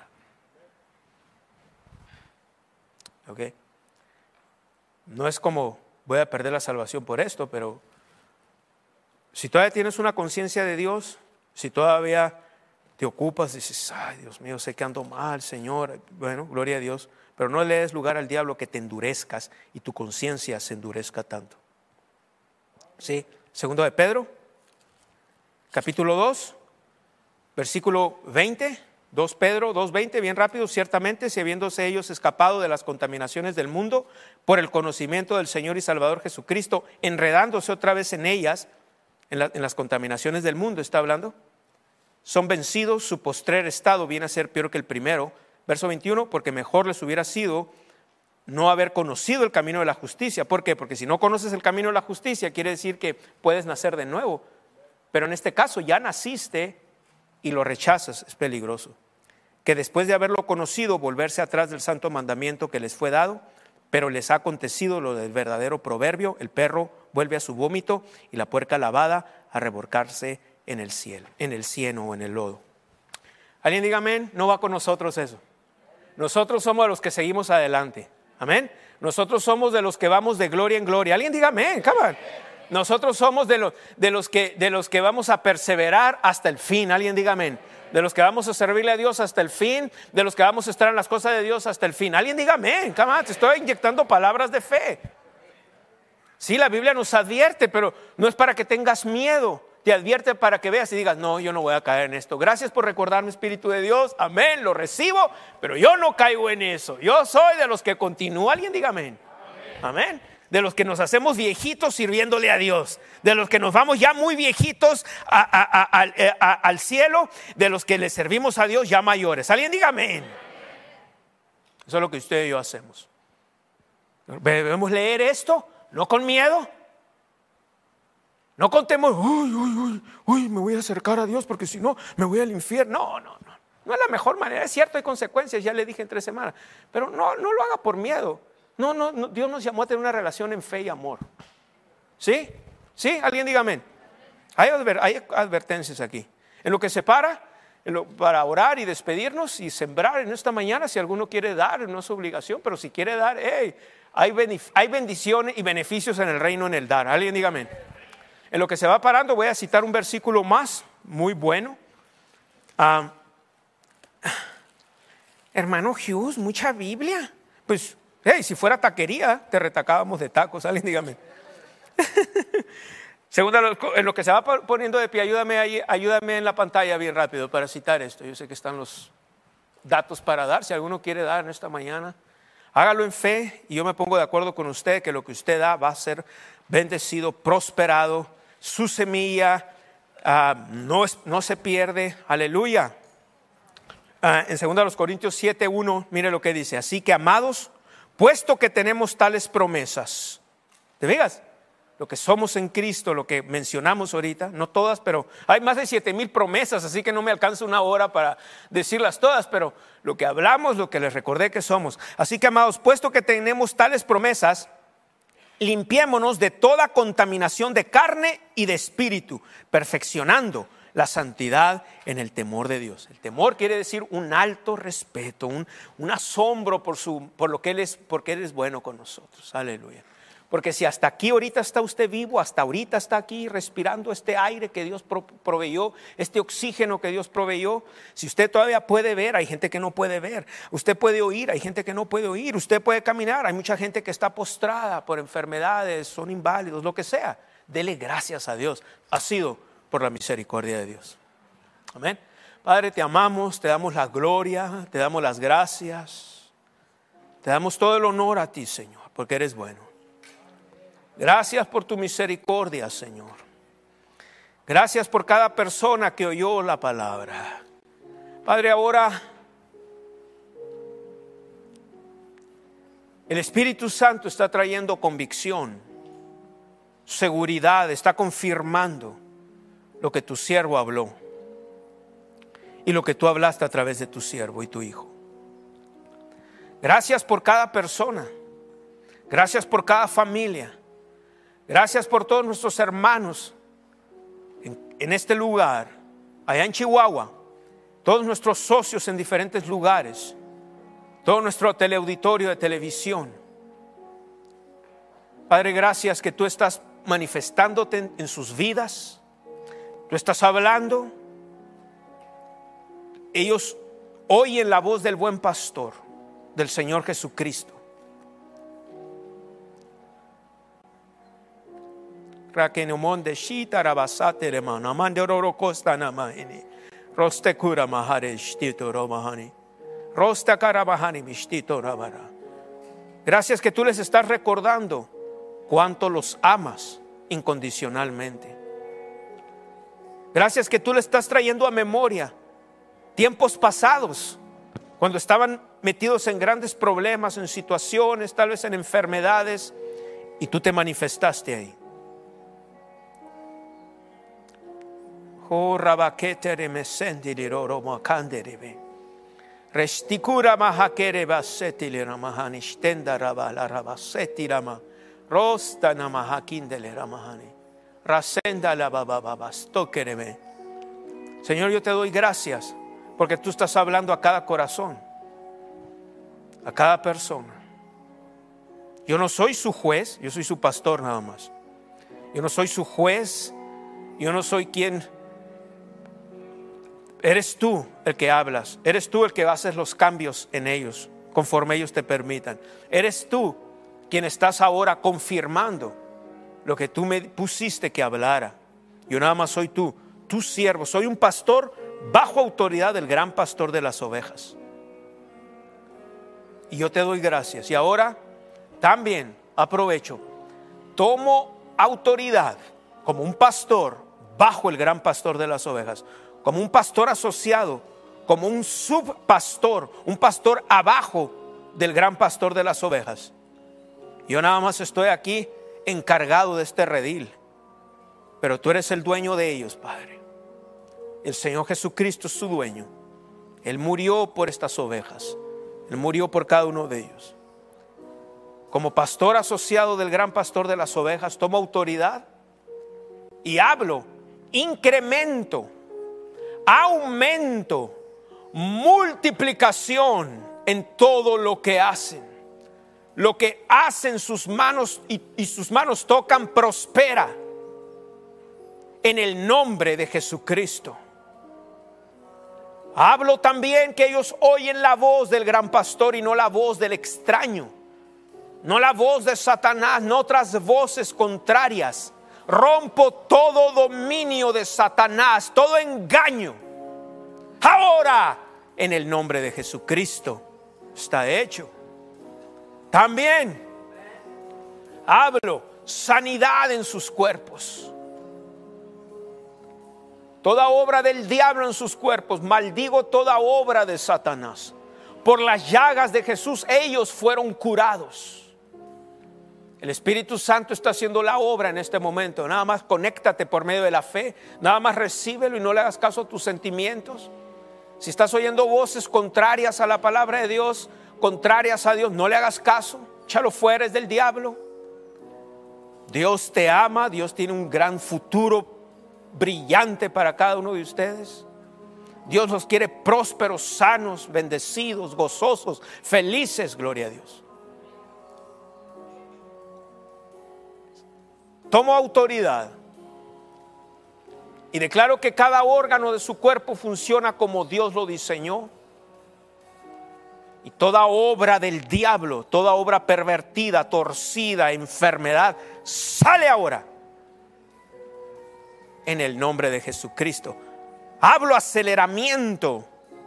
¿Ok? No es como voy a perder la salvación por esto, pero si todavía tienes una conciencia de Dios, si todavía te ocupas, dices, ay, Dios mío, sé que ando mal, Señor. Bueno, gloria a Dios, pero no le des lugar al diablo que te endurezcas y tu conciencia se endurezca tanto. ¿Sí? Segundo de Pedro, capítulo dos, versículo veinte, dos Pedro dos veinte, bien rápido. Ciertamente, si habiéndose ellos escapado de las contaminaciones del mundo por el conocimiento del Señor y Salvador Jesucristo, enredándose otra vez en ellas, en, la, en las contaminaciones del mundo está hablando, son vencidos, su postrer estado viene a ser peor que el primero. Verso veintiuno, porque mejor les hubiera sido no haber conocido el camino de la justicia. ¿Por qué? Porque si no conoces el camino de la justicia, quiere decir que puedes nacer de nuevo. Pero en este caso ya naciste y lo rechazas, es peligroso. Que después de haberlo conocido, volverse atrás del santo mandamiento que les fue dado, pero les ha acontecido lo del verdadero proverbio: el perro vuelve a su vómito y la puerca lavada a revolcarse en el cielo, en el cieno o en el lodo. Alguien diga amén. No va con nosotros eso. Nosotros somos de los que seguimos adelante. Amén. Nosotros somos de los que vamos de gloria en gloria. Alguien diga amén. Come on. Nosotros somos de los, de los que, de los que vamos a perseverar hasta el fin. Alguien diga amén. De los que vamos a servirle a Dios hasta el fin, de los que vamos a estar en las cosas de Dios hasta el fin. Alguien diga amén. Come on, te estoy inyectando palabras de fe. Sí, la Biblia nos advierte, pero no es para que tengas miedo. Te advierte para que veas y digas: no, yo no voy a caer en esto. Gracias por recordarme, Espíritu de Dios. Amén, lo recibo, pero yo no caigo en eso. Yo soy de los que continúa. Alguien diga amén. Amén. Amén. De los que nos hacemos viejitos sirviéndole a Dios, de los que nos vamos ya muy viejitos a, a, a, a, a, al cielo, de los que le servimos a Dios ya mayores. Alguien diga amén. Eso es lo que usted y yo hacemos. Debemos leer esto, no con miedo, no con temor. Uy, uy, uy, uy, me voy a acercar a Dios porque si no me voy al infierno. No, no, no, no es la mejor manera. Es cierto, hay consecuencias, ya le dije en tres semanas, pero no, no lo haga por miedo. No, no, no, Dios nos llamó a tener una relación en fe y amor. ¿Sí? ¿Sí? ¿Alguien diga amén? Hay, adver, hay advertencias aquí. En lo que se para, en lo, para orar y despedirnos y sembrar en esta mañana, si alguno quiere dar, no es obligación, pero si quiere dar, hey, hay, benef, hay bendiciones y beneficios en el reino en el dar. ¿Alguien diga amén? En lo que se va parando, voy a citar un versículo más, muy bueno. Uh, hermano Hughes, mucha Biblia. Pues, hey, si fuera taquería, te retacábamos de tacos. Alguien dígame. Segunda, en lo que se va poniendo de pie, ayúdame, ahí, ayúdame en la pantalla bien rápido para citar esto. Yo sé que están los datos para dar. Si alguno quiere dar en esta mañana, hágalo en fe y yo me pongo de acuerdo con usted que lo que usted da va a ser bendecido, prosperado. Su semilla uh, no, es, no se pierde. Aleluya. Uh, en segunda Corintios siete uno, mire lo que dice: así que, amados, puesto que tenemos tales promesas, ¿te fijas? Lo que somos en Cristo, lo que mencionamos ahorita, no todas, pero hay más de siete mil promesas, así que no me alcanza una hora para decirlas todas, pero lo que hablamos, lo que les recordé que somos. Así que, amados, puesto que tenemos tales promesas, limpiémonos de toda contaminación de carne y de espíritu, perfeccionando la santidad en el temor de Dios. El temor quiere decir un alto respeto, un, un asombro por, su, por lo que Él es, porque Él es bueno con nosotros. Aleluya. Porque si hasta aquí ahorita está usted vivo, hasta ahorita está aquí respirando este aire que Dios proveyó, este oxígeno que Dios proveyó, si usted todavía puede ver, hay gente que no puede ver, usted puede oír, hay gente que no puede oír, usted puede caminar, hay mucha gente que está postrada por enfermedades, son inválidos, lo que sea, dele gracias a Dios, ha sido por la misericordia de Dios. Amén. Padre, te amamos, te damos la gloria, te damos las gracias, te damos todo el honor a ti, Señor, porque eres bueno. Gracias por tu misericordia, Señor. Gracias por cada persona que oyó la palabra. Padre, ahora el Espíritu Santo está trayendo convicción, seguridad, está confirmando lo que tu siervo habló y lo que tú hablaste a través de tu siervo y tu hijo. Gracias por cada persona. Gracias por cada familia. Gracias por todos nuestros hermanos en, en este lugar, allá en Chihuahua, todos nuestros socios en diferentes lugares, todo nuestro teleauditorio de televisión. Padre, gracias que tú estás manifestándote en, en sus vidas, tú estás hablando, ellos oyen la voz del buen pastor, del Señor Jesucristo. Rostekura mahare shtito romahani. Rostakara mahani mishtito rabara. Gracias que tú les estás recordando cuánto los amas incondicionalmente. Gracias que tú les estás trayendo a memoria tiempos pasados, cuando estaban metidos en grandes problemas, en situaciones, tal vez en enfermedades, y tú te manifestaste ahí. Oh, rabaketere mesendiri roromakanderebe. Restikura mahakere basetili ramahani stenda rabala rabaseti rama. Rosta namahakindele ramahani. Rasenda la babababas tokereme. Señor, yo te doy gracias porque tú estás hablando a cada corazón, a cada persona. Yo no soy su juez, yo soy su pastor nada más. Yo no soy su juez, yo no soy quien. Eres tú el que hablas, eres tú el que haces los cambios en ellos, conforme ellos te permitan. Eres tú quien estás ahora confirmando lo que tú me pusiste que hablara. Yo nada más soy tú, tu siervo, soy un pastor bajo autoridad del gran pastor de las ovejas. Y yo te doy gracias. Y ahora también aprovecho, tomo autoridad como un pastor bajo el gran pastor de las ovejas, como un pastor asociado, como un subpastor, un pastor abajo del gran pastor de las ovejas. Yo nada más estoy aquí encargado de este redil, pero tú eres el dueño de ellos, Padre. El Señor Jesucristo es su dueño. Él murió por estas ovejas, Él murió por cada uno de ellos. Como pastor asociado del gran pastor de las ovejas, tomo autoridad y hablo, incremento, aumento, multiplicación en todo lo que hacen. Lo que hacen sus manos y, y sus manos tocan prospera en el nombre de Jesucristo. Hablo también que ellos oyen la voz del gran pastor y no la voz del extraño, no la voz de Satanás, no otras voces contrarias. Rompo todo dominio de Satanás, todo engaño. Ahora, en el nombre de Jesucristo, está hecho. También hablo sanidad en sus cuerpos. Toda obra del diablo en sus cuerpos, maldigo toda obra de Satanás. Por las llagas de Jesús ellos fueron curados. El Espíritu Santo está haciendo la obra en este momento. Nada más conéctate por medio de la fe. Nada más recíbelo y no le hagas caso a tus sentimientos. Si estás oyendo voces contrarias a la palabra de Dios, contrarias a Dios, no le hagas caso. Échalo fuera, es del diablo. Dios te ama. Dios tiene un gran futuro brillante para cada uno de ustedes. Dios los quiere prósperos, sanos, bendecidos, gozosos, felices. Gloria a Dios. Tomo autoridad y declaro que cada órgano de su cuerpo funciona como Dios lo diseñó. Y toda obra del diablo, toda obra pervertida, torcida, enfermedad, sale ahora en el nombre de Jesucristo. Hablo aceleramiento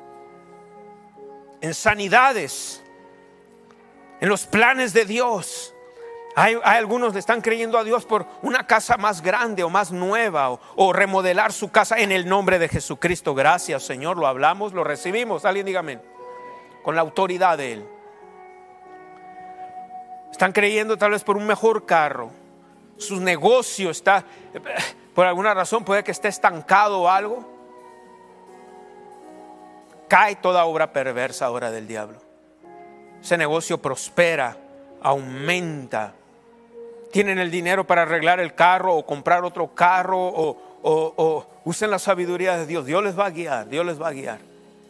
en sanidades, en los planes de Dios. Hay, hay algunos le están creyendo a Dios por una casa más grande o más nueva o, o remodelar su casa en el nombre de Jesucristo. Gracias, Señor, lo hablamos, lo recibimos. Alguien diga amén. Con la autoridad de Él. Están creyendo tal vez por un mejor carro. Su negocio está, por alguna razón puede que esté estancado o algo. Cae toda obra perversa ahora del diablo. Ese negocio prospera, aumenta. Tienen el dinero para arreglar el carro o comprar otro carro o, o, o usen la sabiduría de Dios. Dios les va a guiar, Dios les va a guiar.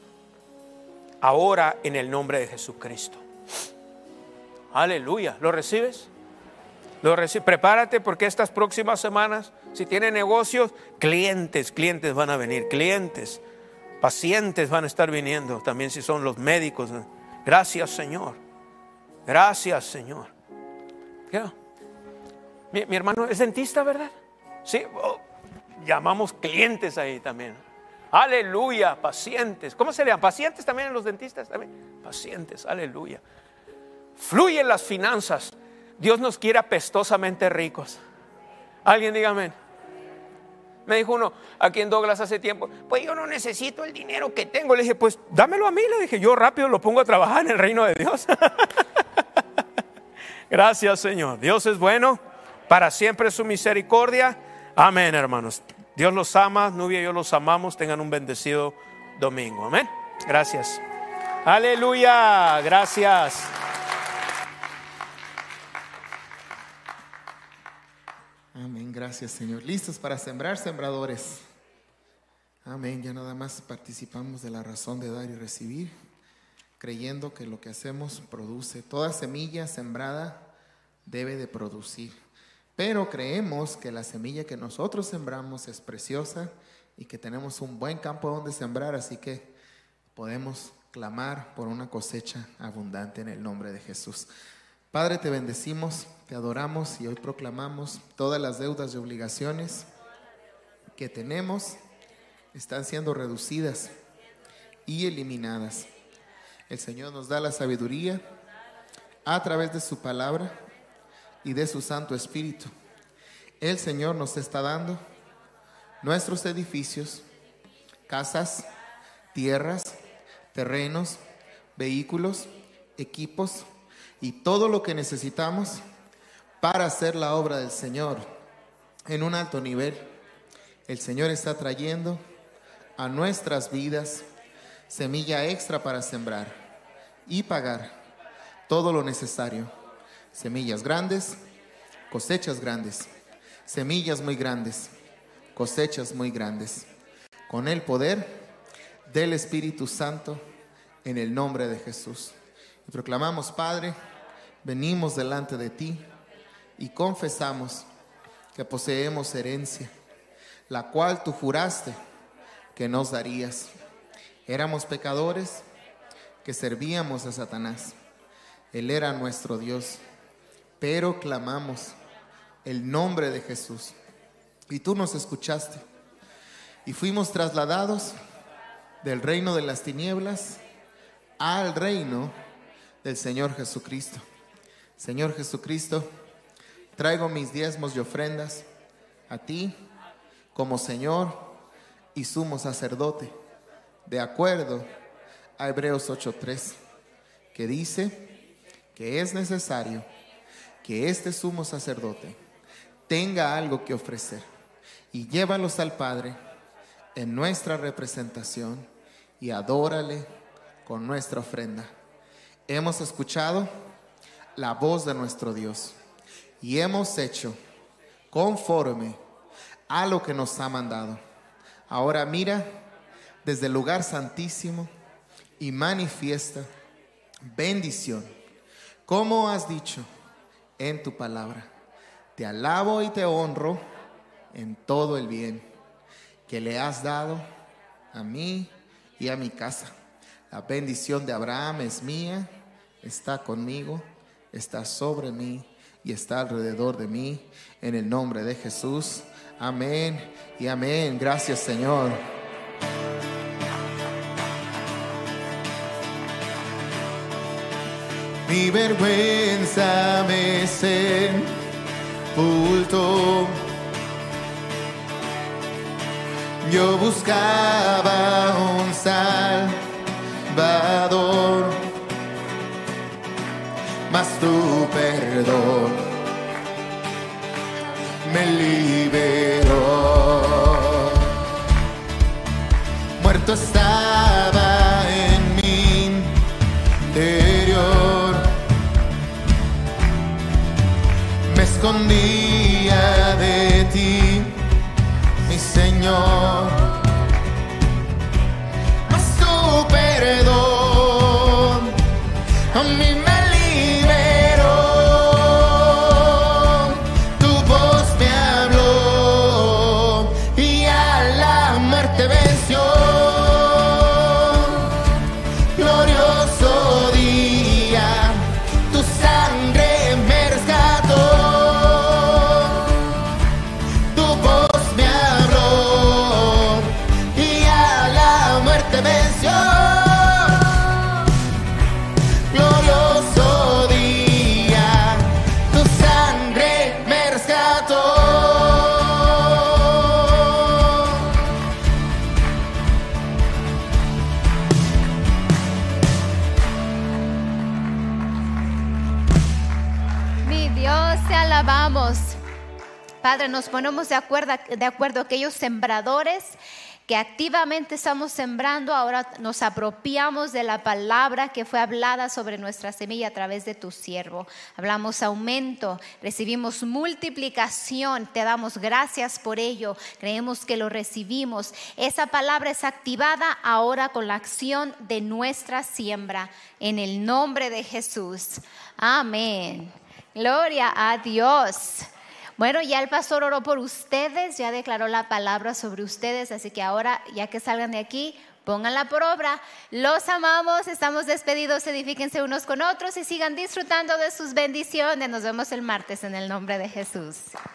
Ahora en el nombre de Jesucristo. Aleluya. ¿Lo recibes? Lo reci- Prepárate porque estas próximas semanas, si tienen negocios, clientes, clientes van a venir, clientes, pacientes van a estar viniendo, también si son los médicos. Gracias, Señor. Gracias, Señor. Yeah. Mi, mi hermano es dentista, ¿verdad? Sí. Oh, llamamos clientes ahí también. Aleluya, pacientes. ¿Cómo se llaman? Pacientes también en los dentistas también. Pacientes, aleluya. Fluyen las finanzas. Dios nos quiere apestosamente ricos. Alguien diga amén. Me dijo uno aquí en Douglas hace tiempo, pues yo no necesito el dinero que tengo. Le dije, pues dámelo a mí. Le dije, yo rápido lo pongo a trabajar en el reino de Dios. Gracias, Señor. Dios es bueno, para siempre su misericordia. Amén, hermanos. Dios los ama, Nubia y yo los amamos. Tengan un bendecido domingo. Amén. Gracias. Aleluya. Gracias. Amén, gracias, Señor. ¿Listos para sembrar, sembradores? Amén, ya nada más participamos de la razón de dar y recibir, creyendo que lo que hacemos produce. Toda semilla sembrada debe de producir, pero creemos que la semilla que nosotros sembramos es preciosa y que tenemos un buen campo donde sembrar, así que podemos clamar por una cosecha abundante en el nombre de Jesús. Padre, te bendecimos, te adoramos y hoy proclamamos todas las deudas y obligaciones que tenemos están siendo reducidas y eliminadas. El Señor nos da la sabiduría a través de su palabra y de su Santo Espíritu. El Señor nos está dando nuestros edificios, casas, tierras, terrenos, vehículos, equipos y todo lo que necesitamos para hacer la obra del Señor en un alto nivel. El Señor está trayendo a nuestras vidas semilla extra para sembrar y pagar todo lo necesario. Semillas grandes, cosechas grandes. Semillas muy grandes, cosechas muy grandes. Con el poder del Espíritu Santo en el nombre de Jesús. Y proclamamos, Padre, venimos delante de ti y confesamos que poseemos herencia, la cual tú juraste que nos darías. Éramos pecadores que servíamos a Satanás. Él era nuestro Dios, pero clamamos el nombre de Jesús y tú nos escuchaste y fuimos trasladados del reino de las tinieblas al reino del Señor Jesucristo. Señor Jesucristo, traigo mis diezmos y ofrendas a ti como Señor y sumo sacerdote, de acuerdo a Hebreos ocho tres, que dice que es necesario que este sumo sacerdote tenga algo que ofrecer y llévalos al Padre en nuestra representación y adórale con nuestra ofrenda. Hemos escuchado la voz de nuestro Dios y hemos hecho conforme a lo que nos ha mandado. Ahora mira desde el lugar santísimo y manifiesta bendición, como has dicho en tu palabra. Te alabo y te honro en todo el bien que le has dado a mí y a mi casa. La bendición de Abraham es mía, está conmigo, está sobre mí y está alrededor de mí, en el nombre de Jesús. Amén y amén. Gracias, Señor. Mi vergüenza me sepultó. Yo buscaba un Salvador, mas tu perdón me liberó. Muerto estaba en mi interior, me escondía de ti, mi Señor, mas tu perdón a mí me alabamos. Padre, nos ponemos de acuerdo, de acuerdo aquellos sembradores que activamente estamos sembrando. Ahora nos apropiamos de la palabra que fue hablada sobre nuestra semilla a través de tu siervo. Hablamos aumento, recibimos multiplicación, te damos gracias por ello, creemos que lo recibimos. Esa palabra es activada ahora con la acción de nuestra siembra, en el nombre de Jesús. Amén. Gloria a Dios. Bueno, ya el pastor oró por ustedes, ya declaró la palabra sobre ustedes, así que ahora, ya que salgan de aquí, pónganla por obra. Los amamos, estamos despedidos, edifíquense unos con otros y sigan disfrutando de sus bendiciones. Nos vemos el martes en el nombre de Jesús.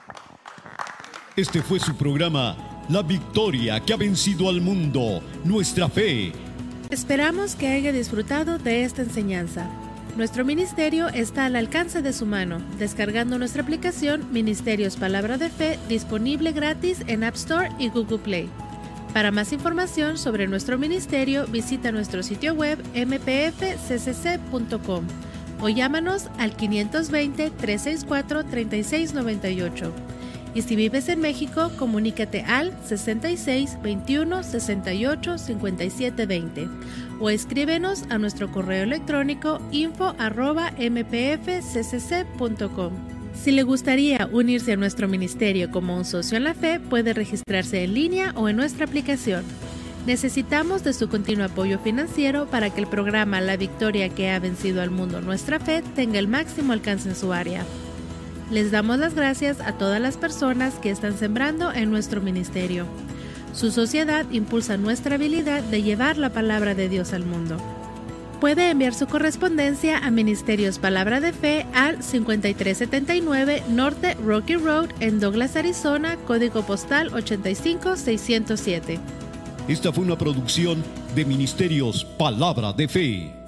Este fue su programa, La Victoria que ha vencido al mundo, nuestra fe. Esperamos que haya disfrutado de esta enseñanza. Nuestro ministerio está al alcance de su mano, descargando nuestra aplicación Ministerios Palabra de Fe, disponible gratis en App Store y Google Play. Para más información sobre nuestro ministerio, visita nuestro sitio web m p f c c c punto com o llámanos al quinientos veinte, trescientos sesenta y cuatro, treinta y seis noventa y ocho. Y si vives en México, comunícate al sesenta y seis, veintiuno, sesenta y ocho, cincuenta y siete veinte o escríbenos a nuestro correo electrónico info arroba m p f c c c punto com. Si le gustaría unirse a nuestro ministerio como un socio en la fe, puede registrarse en línea o en nuestra aplicación. Necesitamos de su continuo apoyo financiero para que el programa La Victoria que ha vencido al mundo, nuestra fe, tenga el máximo alcance en su área. Les damos las gracias a todas las personas que están sembrando en nuestro ministerio. Su sociedad impulsa nuestra habilidad de llevar la palabra de Dios al mundo. Puede enviar su correspondencia a Ministerios Palabra de Fe al cincuenta y tres setenta y nueve Norte Rocky Road en Douglas, Arizona, código postal ochenta y cinco seiscientos siete. Esta fue una producción de Ministerios Palabra de Fe.